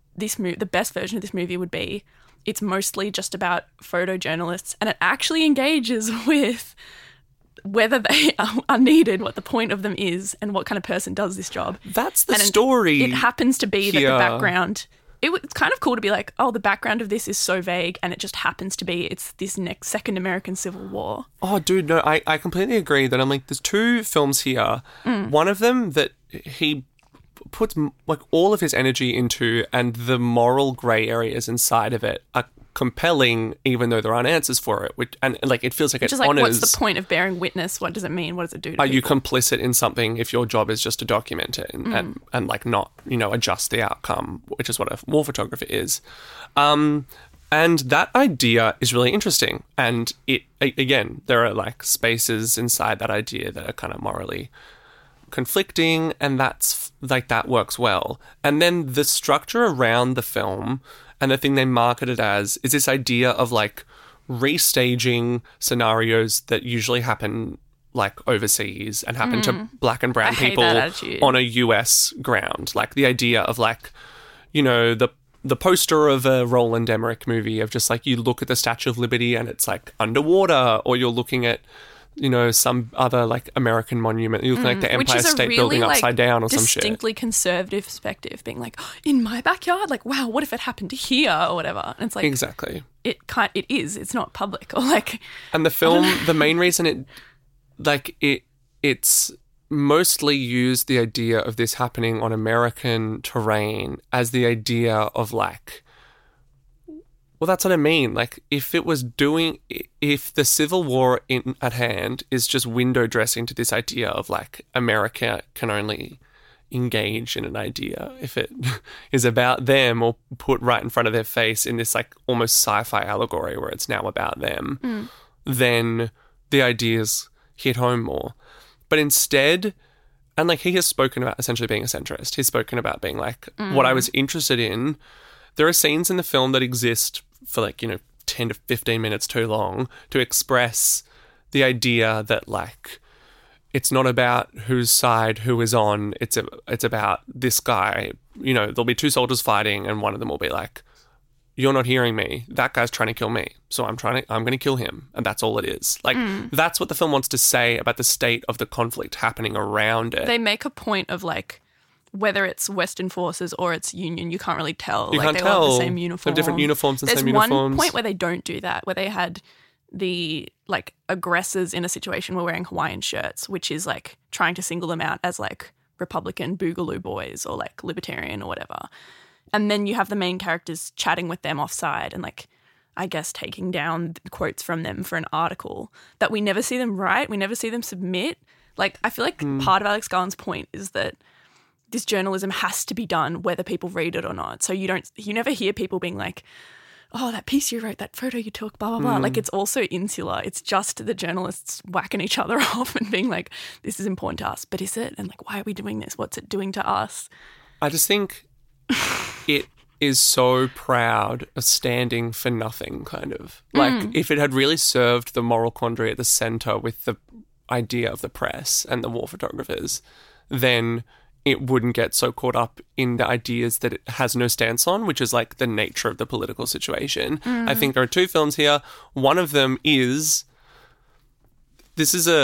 the best version of this movie would be, it's mostly just about photojournalists, and it actually engages with whether they are needed, what the point of them is, and what kind of person does this job. That's the And story. It happens to be that here. the background... It's kind of cool to be like, oh, the background of this is so vague, and it just happens to be it's this next second American Civil War. Oh, dude, no, I completely agree that I'm like, there's two films here. One of them that he puts like all of his energy into, and the moral grey areas inside of it are compelling, even though there aren't answers for it. And like, it feels like it Just like, honors. what's the point of bearing witness? What does it mean? What does it do to Are you people? complicit in something if your job is just to document it and like not, adjust the outcome, which is what a war photographer is. And that idea is really interesting. And again, there are like spaces inside that idea that are kind of morally conflicting, and that's like, that works well. And then the structure around the film and the thing they market it as is this idea of like restaging scenarios that usually happen like overseas and happen to black and brown I hate people that attitude. on a US ground. Like the idea of like, the poster of a Roland Emmerich movie of just like, you look at the Statue of Liberty and it's like underwater, or you're looking at, some other like American monument. You're looking at like the Which Empire is a State really, Building like, upside down or some shit. distinctly conservative perspective, being like, oh, in my backyard, like, wow, what if it happened here or whatever? And it's like, Exactly. it is. It's not public, or like, And the film, the main reason it's mostly used the idea of this happening on American terrain as the idea of like, well, that's what I mean. Like, if the Civil War at hand is just window dressing to this idea of like, America can only engage in an idea if it is about them, or put right in front of their face in this like almost sci-fi allegory where it's now about them, then the ideas hit home more. But instead, and like, he has spoken about essentially being a centrist. He's spoken about being like, what I was interested in, there are scenes in the film that exist for like, 10 to 15 minutes too long to express the idea that like, it's not about whose side who is on. It's about this guy. There'll be two soldiers fighting, and one of them will be like, you're not hearing me. That guy's trying to kill me. So I'm going to kill him. And that's all it is. Like, that's what the film wants to say about the state of the conflict happening around it. they make a point of like, whether it's Western forces or it's Union, you can't really tell. You like, can't they all have tell. the same They have uniforms. different uniforms and There's same uniforms. one point where they don't do that, where they had the like aggressors in a situation were wearing Hawaiian shirts, which is like trying to single them out as like Republican Boogaloo boys or like libertarian or whatever. And then you have the main characters chatting with them offside and like, I guess, taking down quotes from them for an article that we never see them write. We never see them submit. Like, I feel like part of Alex Garland's point is that this journalism has to be done whether people read it or not. So you never hear people being like, oh, that piece you wrote, that photo you took, blah, blah, blah. Like, it's also insular. It's just the journalists whacking each other off and being like, this is important to us, but is it? And like, why are we doing this? What's it doing to us? I just think it is so proud of standing for nothing, kind of. Like, if it had really served the moral quandary at the centre with the idea of the press and the war photographers, then it wouldn't get so caught up in the ideas that it has no stance on, which is like the nature of the political situation. I think there are two films here. One of them is, this is a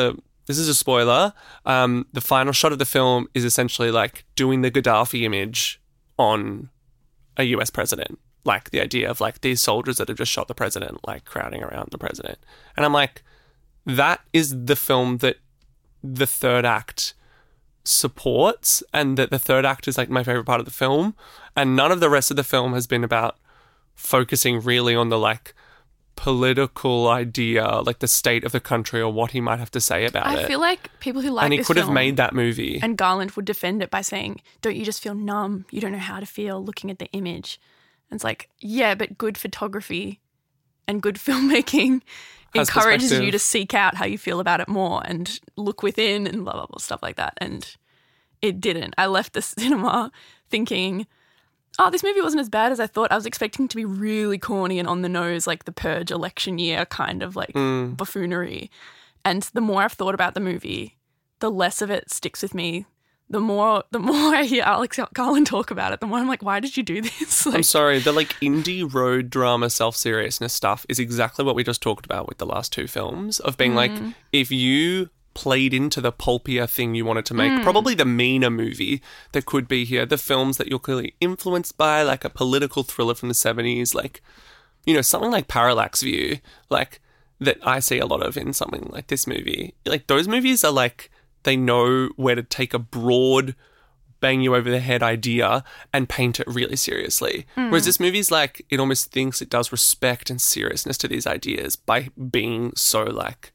this is a spoiler. The final shot of the film is essentially like doing the Gaddafi image on a US president. Like the idea of like these soldiers that have just shot the president, like crowding around the president. And I'm like, that is the film that the third act supports, and that the third act is like my favorite part of the film. And none of the rest of the film has been about focusing really on the like political idea, like the state of the country or what he might have to say about it. I feel like people who like and he this could have film made that movie. and Garland would defend it by saying, don't you just feel numb? You don't know how to feel looking at the image. And it's like, yeah, but good photography and good filmmaking Has encourages perspective. you to seek out how you feel about it more and look within and blah, blah, blah, stuff like that. And it didn't. I left the cinema thinking, oh, this movie wasn't as bad as I thought. I was expecting it to be really corny and on the nose, like the Purge election year kind of like buffoonery. And the more I've thought about the movie, the less of it sticks with me. The more I hear Alex Garland talk about it, the more I'm like, why did you do this? Like, I'm sorry, the like indie road drama self-seriousness stuff is exactly what we just talked about with the last two films of being like, if you played into the pulpier thing you wanted to make, probably the meaner movie that could be here, the films that you're clearly influenced by, like a political thriller from the 70s, like, you know, something like Parallax View, like that I see a lot of in something like this movie. Like those movies are like, they know where to take a broad, bang you over the head idea and paint it really seriously. Whereas this movie's like, it almost thinks it does respect and seriousness to these ideas by being so like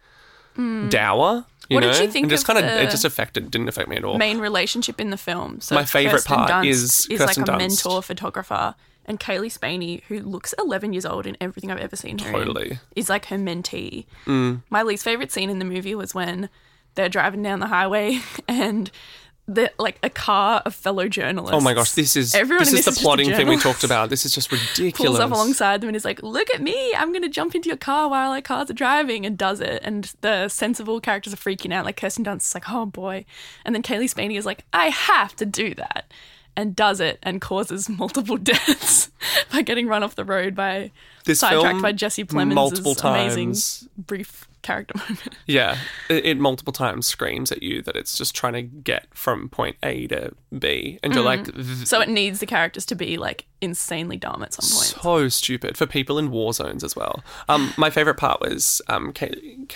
dour. What know? did you think And just of kind of, the it just didn't affect me at all. main relationship in the film? So My favourite Kirsten part Dunst is like Kirsten a Dunst. mentor photographer, and Kaylee Spaney, who looks 11 years old in everything I've ever seen her Totally. in, is like her mentee. My least favourite scene in the movie was when they're driving down the highway and like a car of fellow journalists. Oh my gosh, this is Everyone in the this is just a plotting thing we journalist. talked about. This is just ridiculous. Pulls up alongside them and is like, look at me, I'm going to jump into your car while our cars are driving, and does it. And the sensible characters are freaking out. Like Kirsten Dunst is like, oh boy. And then Kaylee Spaney is like, I have to do that. And does it and causes multiple deaths by getting run off the road by This sidetracked film by Jesse Plemons' multiple amazing times. brief character moment. Yeah, it multiple times screams at you that it's just trying to get from point A to B. And you're like, So it needs the characters to be like insanely dumb at some point. so stupid for people in war zones as well. My favourite part was Kaylee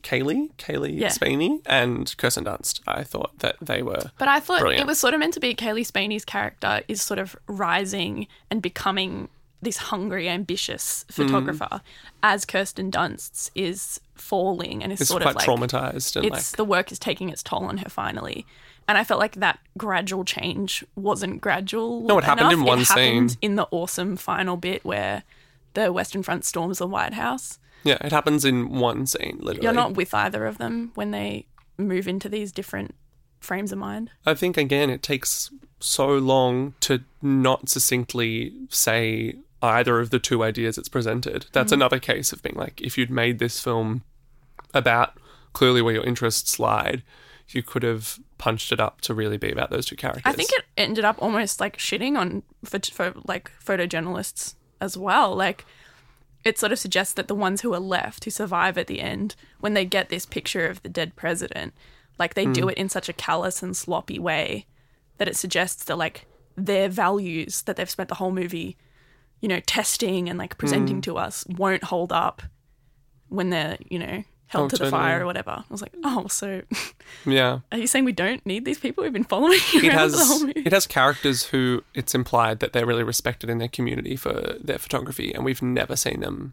Yeah. Spaney and Kirsten Dunst. I thought that they were But I thought brilliant. it was sort of meant to be Kaylee Spaney's character is sort of rising and becoming this hungry, ambitious photographer, as Kirsten Dunst's is falling and is It's sort quite of like traumatized and like the work is taking its toll on her finally. And I felt like that gradual change wasn't gradual. No, it happened enough. in one It happened scene. in the awesome final bit where the Western Front storms the White House. yeah, it happens in one scene literally. You're not with either of them when they move into these different frames of mind. I think again it takes so long to not succinctly say either of the two ideas it's presented. That's another case of being like, if you'd made this film about clearly where your interests lied, you could have punched it up to really be about those two characters. I think it ended up almost like shitting on for like photojournalists as well. Like it sort of suggests that the ones who are left, who survive at the end, when they get this picture of the dead president, like they do it in such a callous and sloppy way that it suggests that like their values that they've spent the whole movie, you know, testing and like presenting to us won't hold up when they're, you know, held to the totally. fire or whatever. I was like, oh, so Yeah. are you saying we don't need these people who've been following you It around for the whole has movie? it has characters who it's implied that they're really respected in their community for their photography, and we've never seen them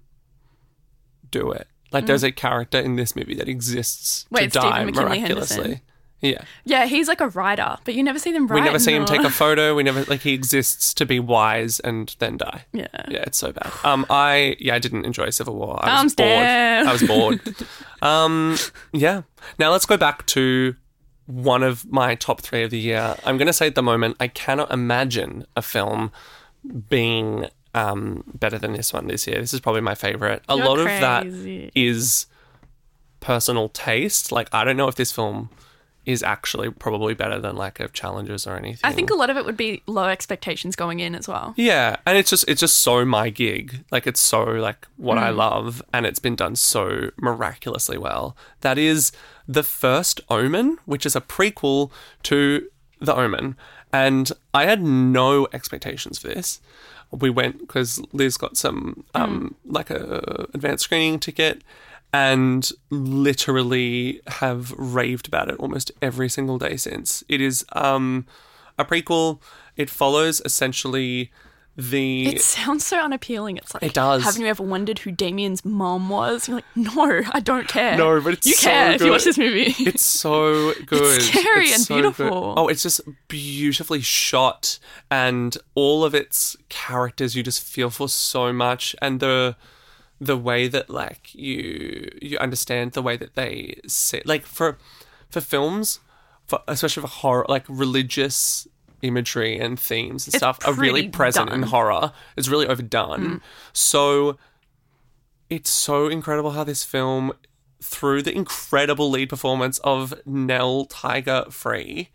do it. Like there's a character in this movie that exists Wait, to die Stephen McKinley miraculously. Henderson? Yeah. Yeah, he like a writer, but you never see them write. We never see him no. take a photo. We never like he exists to be wise and then die. Yeah. Yeah, it's so bad. I didn't enjoy Civil War. I was Thumbs bored. down. I was bored. Yeah. Now let's go back to one of my top 3 of the year. I'm going to say at the moment I cannot imagine a film being better than this one this year. This is probably my favorite. A You're lot of crazy. that is personal taste. Like I don't know if this film is actually probably better than lack of challenges or anything. I think a lot of it would be low expectations going in as well. Yeah, and it's just so my gig. Like, it's so like what I love, and it's been done so miraculously well. That is The First Omen, which is a prequel to The Omen, and I had no expectations for this. We went because Liz got some like a advanced screening ticket, and literally have raved about it almost every single day since. It is a prequel. It follows essentially It sounds so unappealing. It's like, It does. Haven't you ever wondered who Damien's mom was? You're like, no, I don't care. No, but it's you so care if you good. watch this movie. It's so good. It's scary and so beautiful. good. Oh, it's just beautifully shot, and all of its characters you just feel for so much, and the way that like you understand the way that they say, like for films, especially for horror, like religious imagery and themes and stuff are really pretty present in done. horror. It's really overdone. So it's so incredible how this film, through the incredible lead performance of Nell Tiger Free,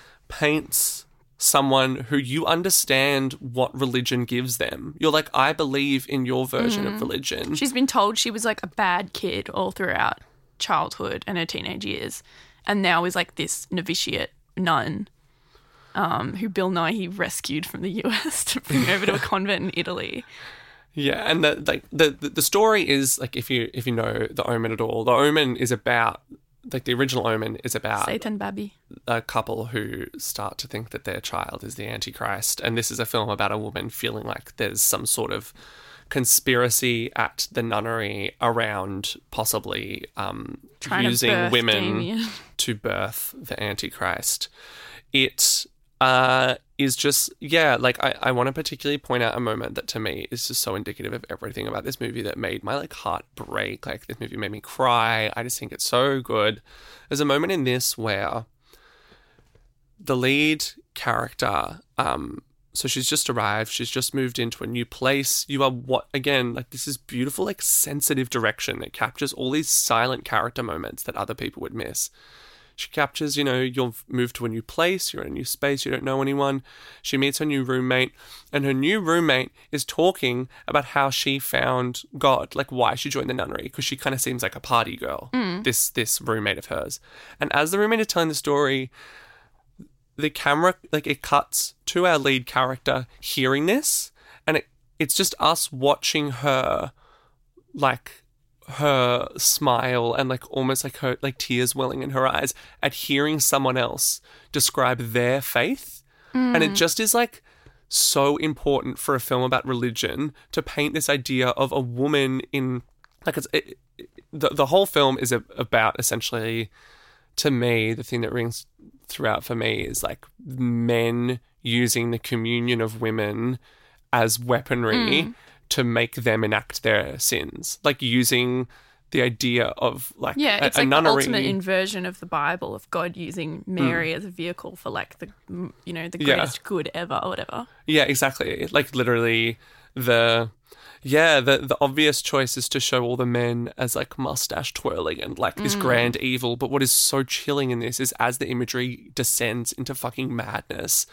paints someone who you understand what religion gives them. You're like, I believe in your version of religion. She's been told she was like a bad kid all throughout childhood and her teenage years, and now is like this novitiate nun who Bill Nighy rescued from the US to bring over to a convent in Italy. Yeah, and the story is like, if you know The Omen at all, The Omen is about, like, the original Omen is about Satan Babby. a couple who start to think that their child is the Antichrist, and this is a film about a woman feeling like there's some sort of conspiracy at the nunnery around possibly Trying to using birth women Damien. to birth the Antichrist. It is just, yeah, like I want to particularly point out a moment that to me is just so indicative of everything about this movie that made my like heart break. Like, this movie made me cry. I just think it's so good. There's a moment in this where the lead character, so she's just arrived, she's just moved into a new place. You are this is beautiful, like, sensitive direction that captures all these silent character moments that other people would miss. She captures, you've moved to a new place, you're in a new space, you don't know anyone. She meets her new roommate, and her new roommate is talking about how she found God, like why she joined the nunnery, because she kind of seems like a party girl, this roommate of hers. And as the roommate is telling the story, the camera, like, it cuts to our lead character hearing this, and it's just us watching her, like, her smile and like almost like her, like, tears welling in her eyes at hearing someone else describe their faith. And it just is like so important for a film about religion to paint this idea of a woman in, like, the whole film is about, essentially, to me, the thing that rings throughout for me is like men using the communion of women as weaponry to make them enact their sins, like using the idea of like It's a like nunnery. the ultimate inversion of the Bible, of God using Mary as a vehicle for like the greatest good ever or whatever. Yeah, exactly. Like, literally, the obvious choice is to show all the men as like mustache twirling and like this grand evil. But what is so chilling in this is, as the imagery descends into fucking madness,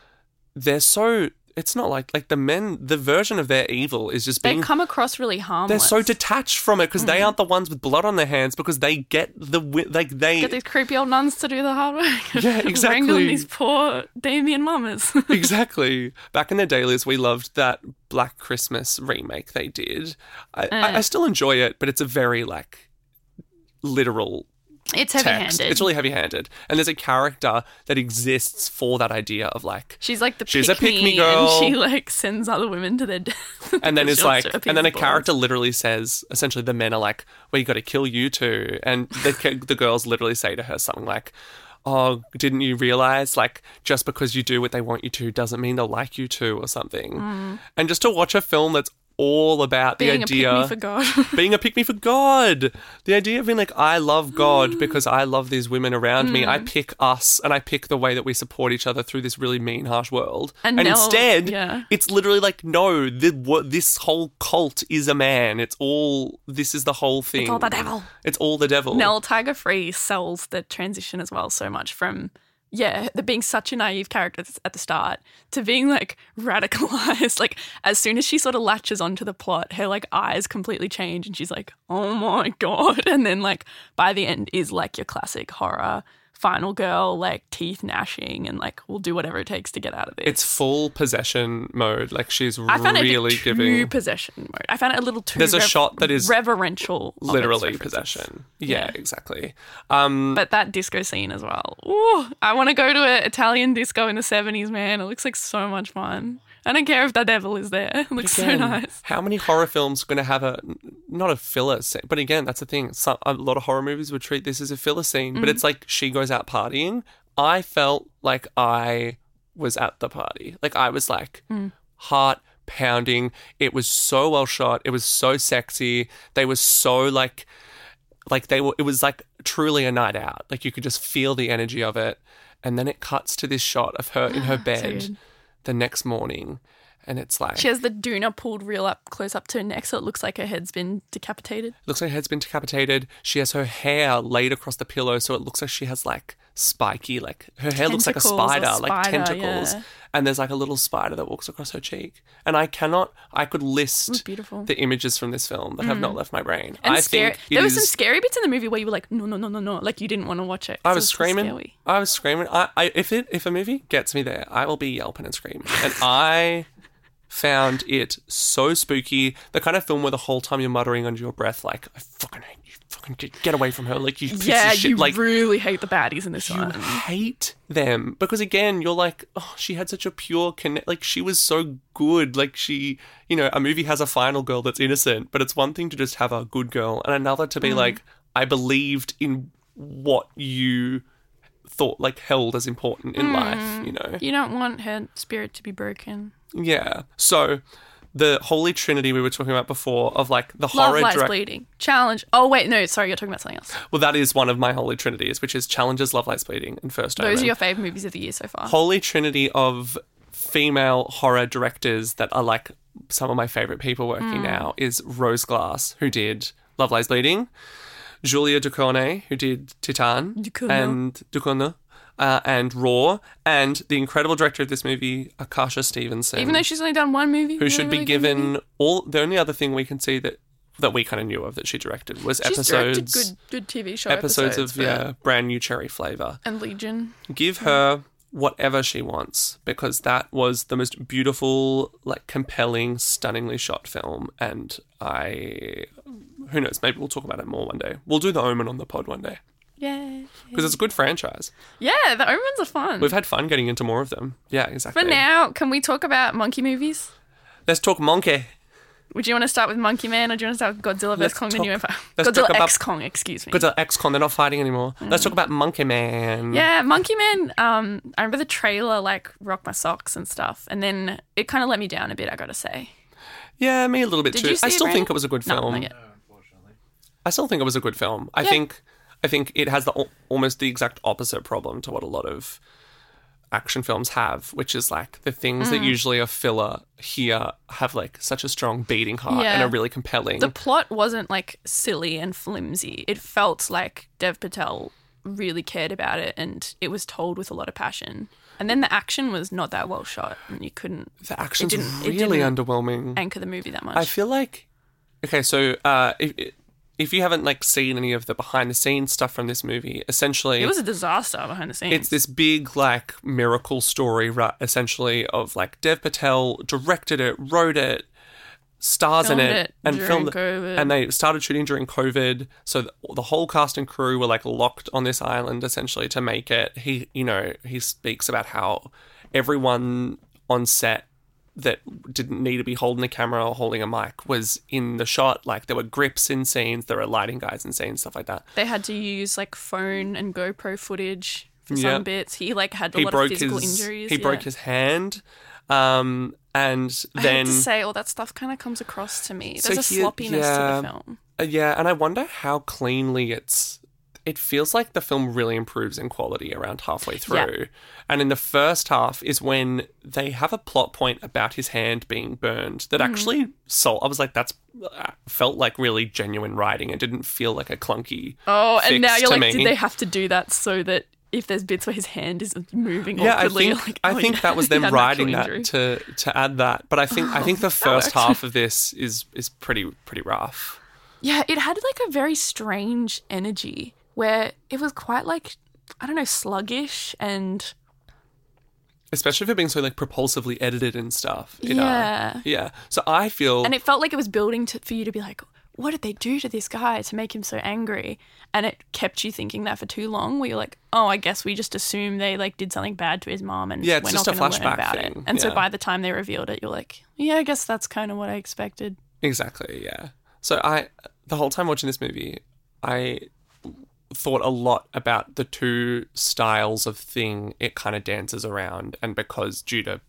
it's not like the men, the version of their evil is just They being, come across really harmless. they're so detached from it because they aren't the ones with blood on their hands, because they get Get these creepy old nuns to do the hard work. Yeah, exactly. Wrangling these poor Damien mamas. Exactly. Back in the dailies, we loved that Black Christmas remake they did. I still enjoy it, but it's a very like literal It's text. heavy-handed. It's really heavy-handed. And there's a character that exists for that idea of like, She's like the she's a pick-me, pick-me girl. and she like sends other women to their death. and then because it's she wants like, to appease and then the a boys. character literally says, essentially the men are like, well, you got to kill you too. And the girls literally say to her something like, oh, didn't you realize, like, just because you do what they want you to doesn't mean they'll like you to, or something. And just to watch a film that's all about the Being idea a pick me for God. being a pick me for God. The idea of being like, I love God because I love these women around me. I pick us and I pick the way that we support each other through this really mean, harsh world. And And Nell- instead, yeah. it's literally like, no, this whole cult is a man. This is the whole thing. It's all the devil. It's all the devil. Nell Tiger Free sells the transition as well so much from, the being such a naive character at the start to being like radicalized. Like as soon as she sort of latches onto the plot, her like eyes completely change and she's like, oh my God. And then like by the end is like your classic horror final girl, like teeth gnashing and like will do whatever it takes to get out of this. It's full possession mode. Like she's I found really it too giving. possession mode. I found it a little too There's a shot that is reverential. of its Literally references. possession. Yeah, Yeah. exactly. But that disco scene as well. Ooh, I want to go to an Italian disco in the 70s, man. It looks like so much fun. I don't care if the devil is there. It looks so Again, nice. How many horror films are going to have not a filler scene? But again, that's the thing. A lot of horror movies would treat this as a filler scene, but it's like she goes out partying. I felt like I was at the party. Like I was like heart pounding. It was so well shot. It was so sexy. They were so like it was like truly a night out. Like you could just feel the energy of it. And then it cuts to this shot of her in her bed good. the next morning. And it's like, She has the doona pulled real up close up to her neck, so it looks like her head's been decapitated. looks like her head's been decapitated. She has her hair laid across the pillow, so it looks like she has like spiky, like her hair looks like a Tentacles, a spider, like spider, tentacles. yeah. And there's like a little spider that walks across her cheek. And I could list beautiful. the images from this film that have not left my brain. And I scary. think it There was some is- scary bits in the movie where you were like, no, like you didn't want to watch it. I 'cause was it so screaming. scary. I was screaming. If a movie gets me there, I will be yelping and screaming. And I found it so spooky. The kind of film where the whole time you're muttering under your breath, like, I fucking hate you. Fucking get away from her. Like, you piece Yeah, of shit. you Like, really hate the baddies in this you one. hate them. Because again, you're like, oh, she had such a pure connect. Like, she was so good. Like, a movie has a final girl that's innocent, but it's one thing to just have a good girl and another to be like, I believed in what you thought, like, held as important in life, You don't want her spirit to be broken. Yeah. So the Holy Trinity we were talking about before of like the Love horror Lies direct. Bleeding. Challenge. Oh, wait, no, sorry, you're talking about something else. Well, that is one of my Holy Trinities, which is Challenges, Love Lies Bleeding, and First Omen. Those are your favourite movies of the year so far. Holy Trinity of female horror directors that are like some of my favorite people working now is Rose Glass, who did Love Lies Bleeding, Julia Ducournau, who did Titan, and Ducournau. And Raw, and the incredible director of this movie, Akasha Stevenson. Even though she's only done one movie. who should be given all. The only other thing we can see that we kind of knew of that she directed was She's episodes directed good TV show episodes of for- Brand New Cherry Flavor. And Legion. Give her whatever she wants, because that was the most beautiful, like compelling, stunningly shot film. And who knows, maybe we'll talk about it more one day. We'll do The Omen on the pod one day Yeah. because it's a good franchise. Yeah, the Omens are fun. We've had fun getting into more of them. Yeah, exactly. For now, can we talk about monkey movies? Let's talk Monkey. Would you want to start with Monkey Man or do you want to start with Godzilla vs. Let's Kong the talk- New Empire? let's Godzilla talk about- X Kong, excuse me. Godzilla X-Con, they're not fighting anymore. Let's talk about Monkey Man. Yeah, Monkey Man, I remember the trailer like rocked my socks and stuff, and then it kind of let me down a bit, I gotta say. Yeah, me a little bit Did too. you see I still it, think Brandon? it was a good No, film. not yet. I still think it was a good film. I think it has almost the exact opposite problem to what a lot of action films have, which is like the things that usually are filler here have like such a strong beating heart and Yeah. are really compelling. The plot wasn't like silly and flimsy. It felt like Dev Patel really cared about it and it was told with a lot of passion. And then the action was not that well shot and you couldn't The action's it really didn't underwhelming. anchor the movie that much. I feel like so if you haven't like seen any of the behind the scenes stuff from this movie, essentially it was a disaster behind the scenes. it's this big like miracle story, right, essentially, of like Dev Patel directed it, wrote it, stars Filmed in it it, and during filmed it. COVID. And they started shooting during COVID, so the whole cast and crew were like locked on this island essentially to make it. He speaks about how everyone on set that didn't need to be holding a camera or holding a mic was in the shot. Like there were grips in scenes, there were lighting guys in scenes, stuff like that. They had to use like phone and GoPro footage for Yeah. some bits. He like had a lot of physical injuries. He broke his hand. And I then have to say, all that stuff kind of comes across to me. So There's a here- sloppiness to yeah. the film. yeah, and I wonder how cleanly it feels like the film really improves in quality around halfway through. Yeah. And in the first half is when they have a plot point about his hand being burned that actually I was like, that's felt like really genuine writing. It didn't feel like a clunky Oh, and fix now you're to like, me. did they have to do that so that if there's bits where his hand is moving Yeah, awkwardly, you're like, I oh, think yeah, that was he them had an actual writing injury. that to add that. But I think the first half of this is pretty rough. Yeah, it had like a very strange energy where it was quite like, I don't know, sluggish and Especially for being so like propulsively edited and stuff. Yeah. Yeah. So I feel and it felt like it was building for you to be like, what did they do to this guy to make him so angry? And it kept you thinking that for too long where you're like, oh, I guess we just assume they like did something bad to his mom and Yeah, it's we're just not a going to learn flashback about thing. it. And so Yeah. by the time they revealed it, you're like, yeah, I guess that's kind of what I expected. Exactly, yeah. So the whole time watching this movie, I thought a lot about the two styles of thing it kind of dances around, and because due to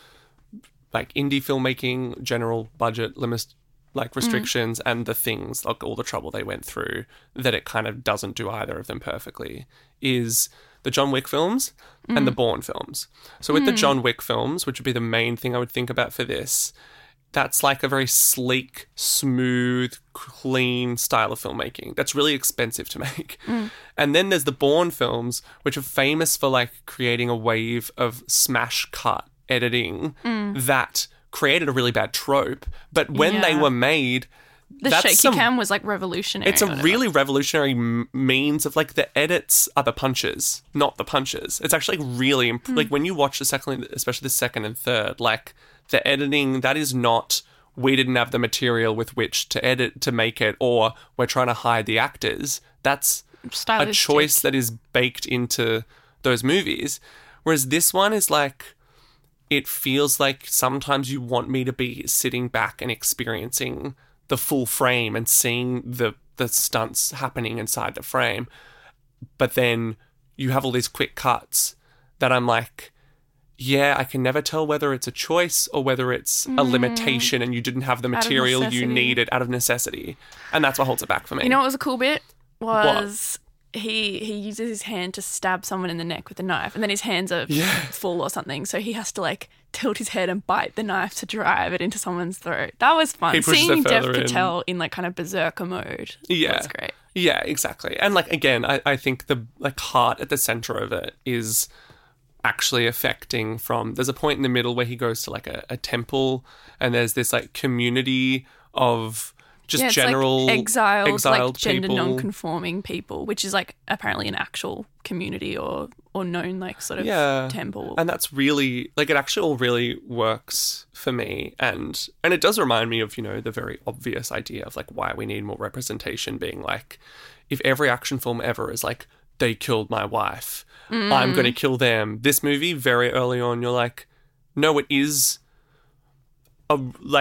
like indie filmmaking, general budget limits, like restrictions, and the things like all the trouble they went through, that it kind of doesn't do either of them perfectly, is the John Wick films and the Bourne films. So with the John Wick films, which would be the main thing I would think about for this, that's like a very sleek, smooth, clean style of filmmaking that's really expensive to make. And then there's the Bourne films, which are famous for like creating a wave of smash cut editing that created a really bad trope. But when they Yeah. were made, The that's shaky some- cam was like revolutionary. it's a or whatever. really revolutionary means of like the edits are the punches, not the punches. It's actually really like when you watch the second, especially the second and third, like the editing that is not we didn't have the material with which to edit to make it, or we're trying to hide the actors. That's a Stylistic. choice that is baked into those movies. Whereas this one is like, it feels like sometimes you want me to be sitting back and experiencing the full frame and seeing the stunts happening inside the frame. But then you have all these quick cuts that I'm like, yeah, I can never tell whether it's a choice or whether it's a limitation and you didn't have the of material you necessity. needed out of necessity. And that's what holds it back for me. You know what was a cool bit? Was he uses his hand to stab someone in the neck with a knife, and then his hands are full or something, so he has to like tilt his head and bite the knife to drive it into someone's throat. That was fun. He pushes Seeing it Dev further in. Patel in like kind of berserker mode. Was great. Yeah, exactly. And like again, I think the like heart at the center of it is actually affecting from there's a point in the middle where he goes to like a temple and there's this like community of just It's general like exiled like gender people. non-conforming people, which is like apparently an actual community or known like sort of temple. And that's really like it actually all really works for me, and it does remind me of, you know, the very obvious idea of like why we need more representation, being like if every action film ever is like they killed my wife, I'm going to kill them. This movie very early on you're like, no, it is a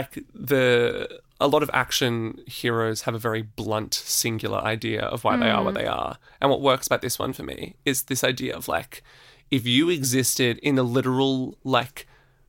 lot of action heroes have a very blunt, singular idea of why they are what they are. And what works about this one for me is this idea of like, if you existed in the literal like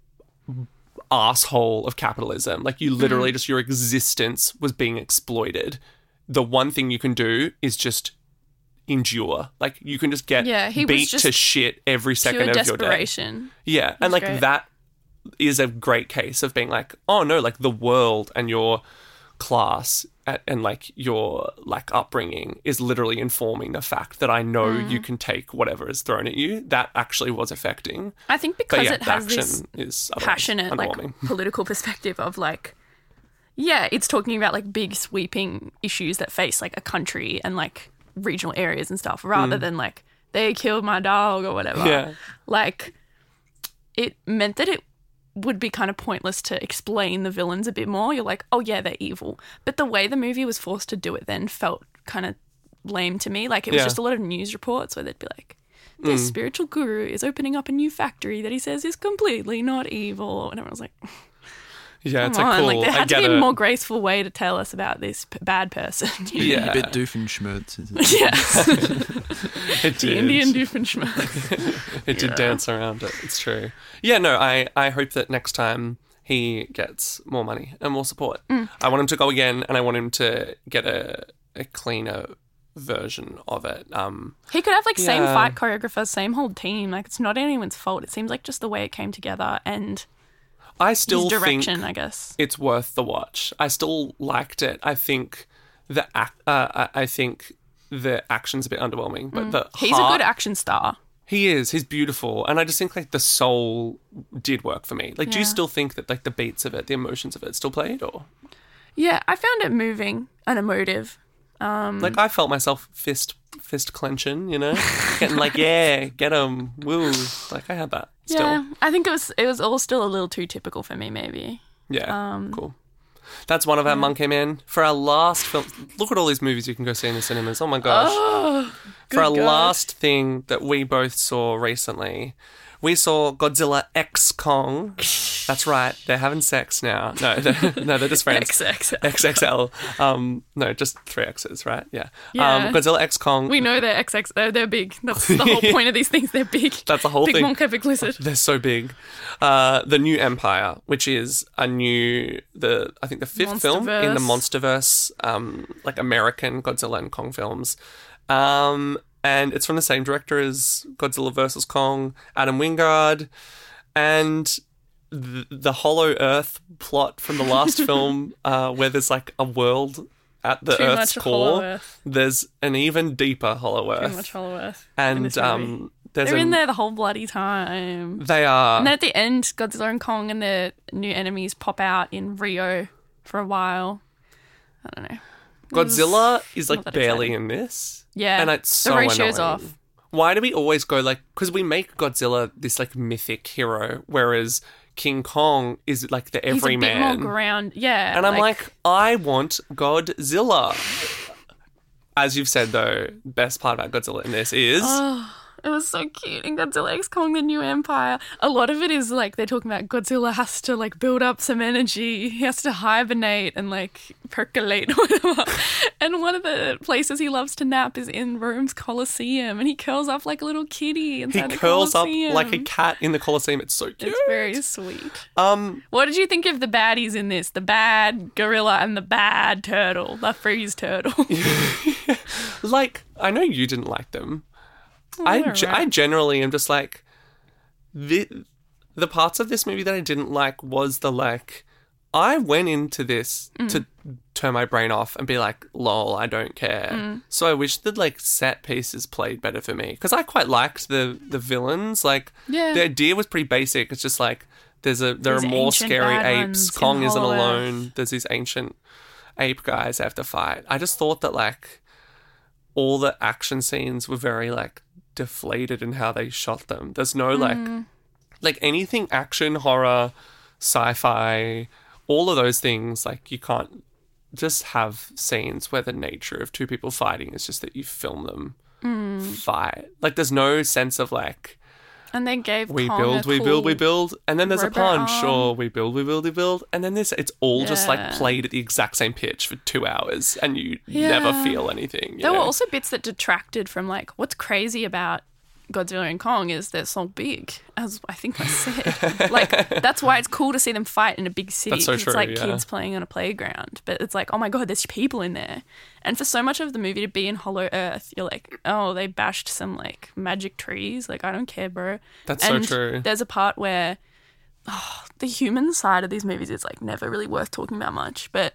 asshole of capitalism, like you literally just your existence was being exploited, the one thing you can do is just endure. Like you can just get Yeah, he was beat just to shit every second Pure of your day. desperation. Yeah, and like great. that is a great case of being like, oh no, like the world and your class and like your like upbringing is literally informing the fact that I know you can take whatever is thrown at you. That actually was affecting. I think But because yeah, it the has this action is otherwise passionate like underwhelming. political perspective of like, yeah, it's talking about like big sweeping issues that face like a country and like regional areas and stuff, rather than like they killed my dog or whatever. Yeah. Like it meant that it would be kind of pointless to explain the villains a bit more. You're like, oh yeah, they're evil. But the way the movie was forced to do it then felt kind of lame to me. Like it was Yeah. just a lot of news reports where they'd be like, this spiritual guru is opening up a new factory that he says is completely not evil. And everyone was like, Yeah, it's Come on, cool. like there I had to get be a it. more graceful way to tell us about this bad person. Yeah. A bit Doofenshmirtz, isn't it? Yes. It The did. Indian Doofenshmirtz. It did dance around it. It's true. Yeah, no, I hope that next time he gets more money and more support. I want him to go again, and I want him to get a cleaner version of it. He could have like same Yeah. fight choreographer, same whole team. Like it's not anyone's fault. It seems like just the way it came together and I his still direction, think I guess. it's worth the watch. I still liked it. I think I think the action's a bit underwhelming, but the He's a heart, good action star. He is. He's beautiful, and I just think like the soul did work for me. Like, do you Yeah. still think that like the beats of it, the emotions of it, still played, or Yeah, I found it moving and emotive. like I felt myself fist clenching, you know, getting like yeah, get him, woo. Like I had that still. Yeah, I think it was all still a little too typical for me, maybe. Yeah, cool. That's one of our Monkey Man. For our last film, look at all these movies you can go see in the cinemas. Oh my gosh. For our good God. last thing that we both saw recently, we saw Godzilla X Kong. That's right. They're having sex now. No, they're just friends. XXL. XXL. No, just 3 X's, right? Yeah. Yeah. Godzilla X Kong. We know they're XX. They're big. That's the whole point of these things. They're big. That's the whole big thing. Monkey, big lizard. They're so big. The New Empire, which is I think the 5th film in the Monsterverse, like American Godzilla and Kong films. And it's from the same director as Godzilla vs. Kong, Adam Wingard, and the Hollow Earth plot from the last film, where there's like a world at the Too Earth's much Hollow core. Earth. There's an even deeper Hollow Earth. Too much Hollow Earth. And in this movie. there's They're in there the whole bloody time. They are. And then at the end, Godzilla and Kong and their new enemies pop out in Rio for a while. I don't know. Godzilla is not like that barely exciting. in this. Yeah. And it's The so ratio's annoying. off. Why do we always go like, because we make Godzilla this like mythic hero, whereas King Kong is like the He's a bit more everyman. ground. Yeah. And I'm like, I want Godzilla. As you've said though, best part about Godzilla in this is it was so cute in Godzilla X Kong, the New Empire. A lot of it is like they're talking about Godzilla has to like build up some energy. He has to hibernate and like percolate or whatever. And one of the places he loves to nap is in Rome's Colosseum, and he curls up like a little kitty he inside the curls up Colosseum. like a cat in the Colosseum. It's so cute. It's very sweet. What did you think of the baddies in this? The bad gorilla and the bad turtle, the freeze turtle. Like, I know you didn't like them. they're I alright. generally am just like the parts of this movie that I didn't like was the like I went into this to turn my brain off and be like, lol, I don't care. So I wish the like set pieces played better for me, because I quite liked the villains. Like Yeah. the idea was pretty basic. It's just like there are These more ancient scary bad apes. ones in Kong isn't Hollow Earth. alone. There's these ancient ape guys they have to fight. I just thought that like all the action scenes were very like deflated in how they shot them. There's no like anything action, horror, sci-fi, all of those things, like you can't just have scenes where the nature of two people fighting is just that you film them fight. Like there's no sense of like And they gave we Kong build, a we cool build, we build, and then there's a robot punch, arm. or we build, we build, we build, and then this, it's all just like Yeah. played at the exact same pitch for 2 hours, and you Yeah. never feel anything. you There were know? also bits that detracted from like what's crazy about Godzilla and Kong is they're so big, as I think I said. Like that's why it's cool to see them fight in a big city. That's so 'cause true, it's like yeah. kids playing on a playground, but it's like, oh my god, there's people in there. And for so much of the movie to be in Hollow Earth, you're like, oh, they bashed some like magic trees. Like I don't care, bro. That's so And true. There's a part where the human side of these movies is like never really worth talking about much, but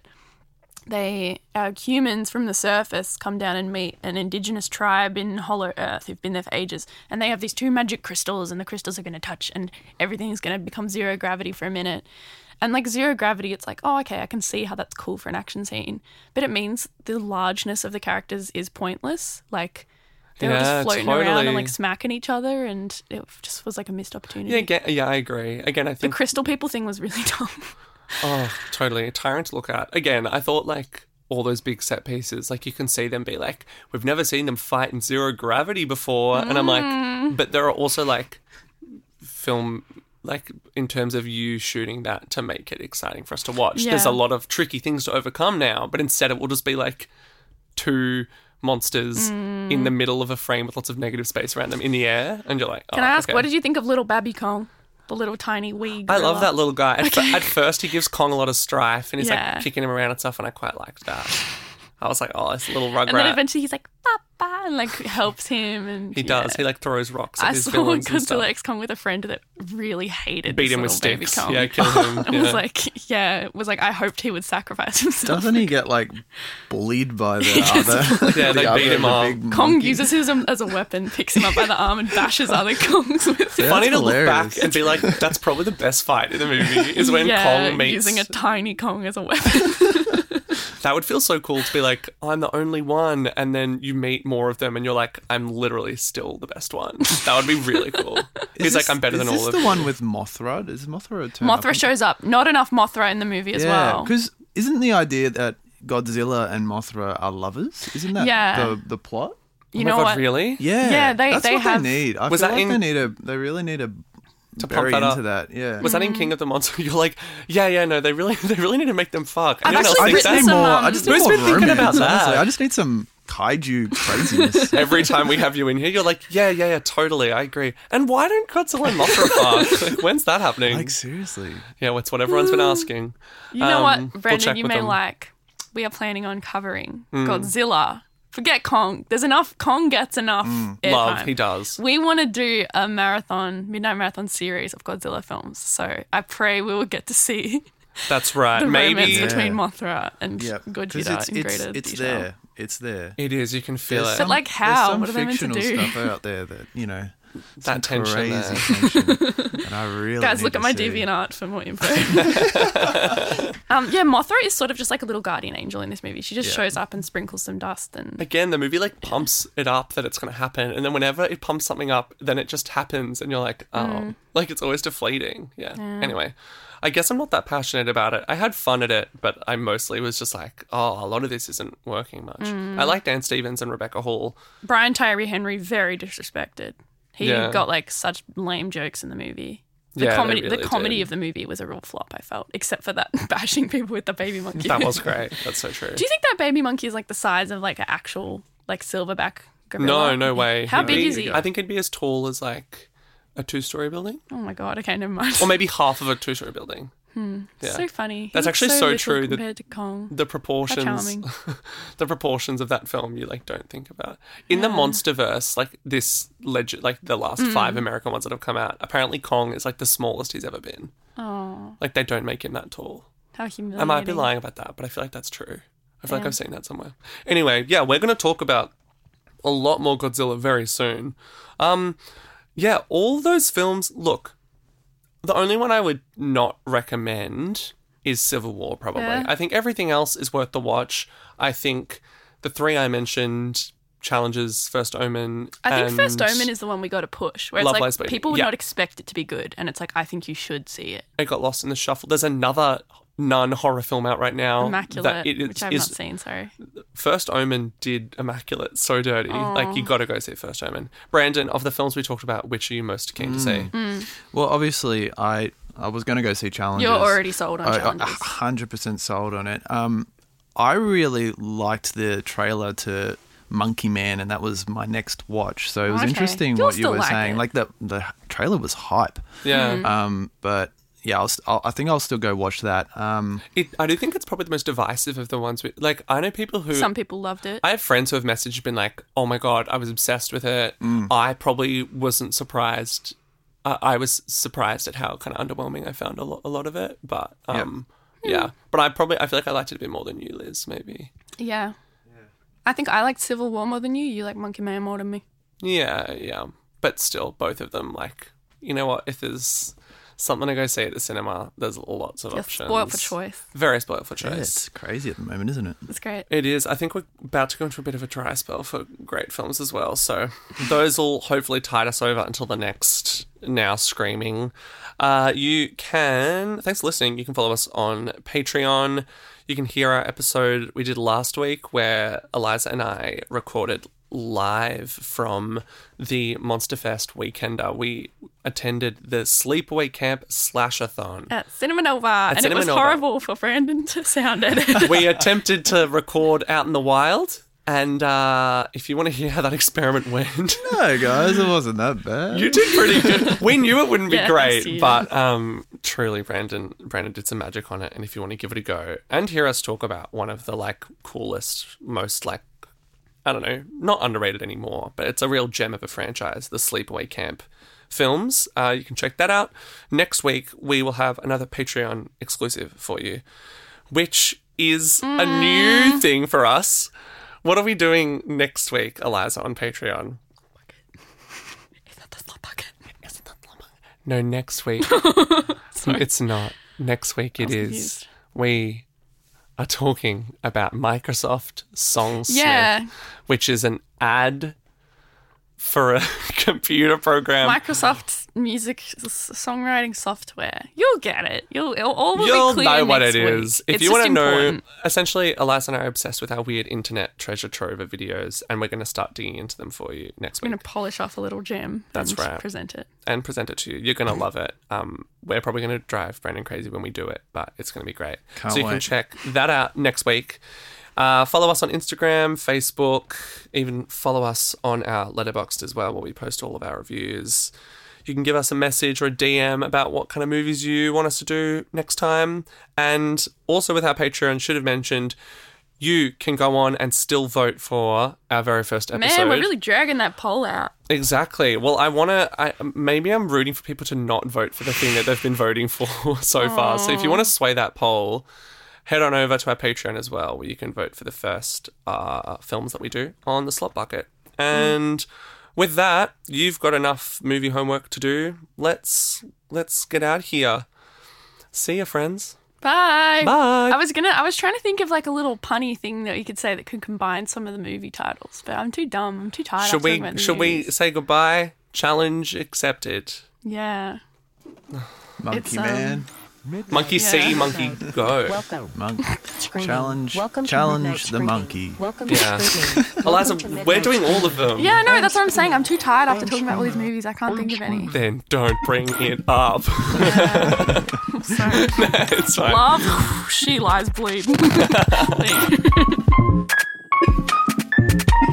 humans from the surface come down and meet an indigenous tribe in Hollow Earth who've been there for ages, and they have these 2 magic crystals, and the crystals are going to touch and everything's going to become zero gravity for a minute. And like zero gravity, it's like, oh, okay, I can see how that's cool for an action scene, but it means the largeness of the characters is pointless. Like they were Yeah, just floating around totally. and like smacking each other, and it just was like a missed opportunity. Yeah, I agree. Again, I The think crystal people thing was really dumb. oh, totally tyrant to look at. Again, I thought like all those big set pieces, like you can see them be like, we've never seen them fight in zero gravity before, and I'm like, but there are also like film like in terms of you shooting that to make it exciting for us to watch. Yeah. There's a lot of tricky things to overcome now, but instead it will just be like two monsters in the middle of a frame with lots of negative space around them in the air, and you're like, Can I ask, what did you think of little Babby Kong? The little tiny wee I gorilla? love that little guy. At first, he gives Kong a lot of strife, and he's Yeah. like kicking him around and stuff, and I quite liked that. I was like, oh, this little rugrat. And then eventually he's like, Papa, and like helps him. And He does. He like throws rocks at I his saw villains and Godzilla stuff. X Kong with a friend that really hated Beat this him with little baby sticks. Kong. Yeah, kill him. It was like, I hoped he would sacrifice himself. Doesn't he get like bullied by the other? Yeah, they beat him up. big Kong monkey? uses him as a weapon, picks him up by the arm, and bashes other Kongs with it. Yeah, Funny to that's look back hilarious. and be like, that's probably the best fight in the movie is when Kong meets. using a tiny Kong as a weapon. That would feel so cool to be like, I'm the only one, and then you meet more of them, and you're like, I'm literally still the best one. That would be really cool. He's like, I'm better than all Is of this the you. one with Mothra? Does Mothra turn up? Mothra shows up. Not enough Mothra in the movie as Yeah, well. because isn't the idea that Godzilla and Mothra are lovers? Isn't that Yeah. the plot? You Oh my know God, what? really? Yeah, Yeah, that's they what have- they need. I Was feel that like in- they really need to To bury pump that into up. that. Yeah. Was that in King of the Monsters? You're like, yeah, no, they really need to make them fuck. I've Anyone else actually think written that? some, I just need Who's more been thinking romance, about that? honestly. I just need some kaiju craziness. Every time we have you in here, you're like, yeah, totally, I agree. And why don't Godzilla and Mothra fuck? Like, when's that happening? Like seriously. Yeah, it's what everyone's been asking. You know We'll what, Brendan, check you with may them. like. We are planning on covering Godzilla. Forget Kong. There's enough. Kong gets enough airtime. Love, he does. We want to do a midnight marathon series of Godzilla films. So I pray we will get to see That's right. the romance Maybe between Mothra and Yeah. 'Cause Godzilla in greater it's detail. there. It's there. it is. You can feel There's it. But like there's how? some What are they meant to fictional do? stuff out there that, you know, That some tension crazy there. tension. And I really Guys, need look to at my see. DeviantArt for more info. Yeah, Mothra is sort of just like a little guardian angel in this movie. She just Yeah. shows up and sprinkles some dust and Again, the movie like pumps it up that it's going to happen, and then whenever it pumps something up, then it just happens, and you're like, oh, like it's always deflating. Yeah. Anyway, I guess I'm not that passionate about it. I had fun at it, but I mostly was just like, oh, a lot of this isn't working much. I like Dan Stevens and Rebecca Hall. Brian Tyree Henry very disrespected. He Yeah. got like such lame jokes in the movie. The Yeah, they comedy, really the comedy did. of the movie was a real flop. I felt, except for that bashing people with the baby monkey. That was great. That's so true. Do you think that baby monkey is like the size of like an actual like silverback gorilla? No way. How He'd big be- is he? I think he'd be as tall as like a 2-story building, Oh my god. Okay, never mind. or maybe half of a 2-story building. Yeah. So funny. He That's looks actually so little true that- compared to Kong. The proportions, charming. the proportions of that film, you like don't think about. In the MonsterVerse, like this legend, like the last 5 American ones that have come out, apparently Kong is like the smallest he's ever been. Oh, Like they don't make him that tall. how I humiliating. might be lying about that, but I feel like that's true. I feel like I've seen that somewhere. Anyway, yeah, we're going to talk about a lot more Godzilla very soon. Yeah, all those films, look, the only one I would not recommend is Civil War, probably. Yeah. I think everything else is worth the watch. I think the 3 I mentioned, Challenges, First Omen, I think and First Omen is the one we got to push, where it's Love like Lies Bleeding. people would Yeah. not expect it to be good, and it's like I think you should see it. It got lost in the shuffle. There's another non-horror film out right now. Immaculate, that which I've not seen. Sorry. First Omen did Immaculate so dirty. Like, you got to go see First Omen. Brandon, of the films we talked about, which are you most keen to see? Well, obviously, I was going to go see Challenges. You're already sold on Challenges. 100% sold on it. I really liked the trailer to Monkey Man, and that was my next watch. So it was Okay. interesting You'll what you still were like saying. it. Like the trailer was hype. Yeah. But yeah, I think I'll still go watch that. I do think it's probably the most divisive of the ones. Like, I know people who... Some people loved it. I have friends who have messaged, been like, oh my God, I was obsessed with it. I probably wasn't surprised. I was surprised at how kind of underwhelming I found a lot of it. But, yeah. But I feel like I liked it a bit more than you, Liz, maybe. Yeah. I think I liked Civil War more than you. You like Monkey Man more than me. Yeah. But still, both of them, like, you know what? If there's something to go see at the cinema, there's lots of You're options. spoiled for choice. Very spoiled for Yeah, choice. it's crazy at the moment, isn't it? It's great. It is. I think we're about to go into a bit of a dry spell for great films as well. So those will hopefully tide us over until the next Now Screaming. Thanks for listening. You can follow us on Patreon. You can hear our episode we did last week where Eliza and I recorded live from the Monsterfest Weekender. We attended the Sleepaway Camp Slashathon. At Cinema Nova. And it was Cinema Nova. horrible for Brandon to sound it. We attempted to record out in the wild, and if you want to hear how that experiment went, No, guys, it wasn't that bad. you did pretty good. We knew it wouldn't be Yeah, great, thanks to you. but truly, Brandon did some magic on it. And if you want to give it a go and hear us talk about one of the like coolest, most like, I don't know, not underrated anymore, but it's a real gem of a franchise, the Sleepaway Camp films. You can check that out. Next week, we will have another Patreon exclusive for you, which is a new thing for us. What are we doing next week, Eliza, on Patreon? No, next week. It's not. Next week it is. confused. We are talking about Microsoft Songsmith, Yeah. which is an ad for a computer program. Microsoft music songwriting software. You'll get it. It'll all will You'll be clear know what next it week. is. If It's you just want to know, important. essentially, Eliza and I are obsessed with our weird internet treasure trove of videos, and we're going to start digging into them for you next I'm week going to polish off a little gem. That's and right. Present it. and present it to you. You're going to love it. We're probably going to drive Brandon crazy when we do it, but it's going to be great. Can't so you can wait. check that out next week. Follow us on Instagram, Facebook, even follow us on our Letterboxd as well, where we post all of our reviews. You can give us a message or a DM about what kind of movies you want us to do next time. And also with our Patreon, should have mentioned, you can go on and still vote for our very first episode. Man, we're really dragging that poll out. Exactly. Well, maybe I'm rooting for people to not vote for the thing that they've been voting for so far. So if you want to sway that poll, head on over to our Patreon as well, where you can vote for the first films that we do on the Slot Bucket. And with that, you've got enough movie homework to do. Let's get out here. See ya, friends. Bye. Bye. I was trying to think of like a little punny thing that you could say that could combine some of the movie titles, but I'm too dumb. I'm too tired. Should we say goodbye? Challenge accepted. Yeah. Monkey It's, man. Monkey see, monkey go. Welcome. Monkey. Screaming. Challenge. Welcome to Challenge Midnight the Screaming. monkey. Welcome Yeah. to Screaming. Eliza, Welcome to we're Midnight doing all Screaming. of them. Yeah, no, that's what I'm saying. I'm too tired after talking about all these movies. I can't think of any. Then don't bring it up. Sorry. It's fine. Love, she lies bleed.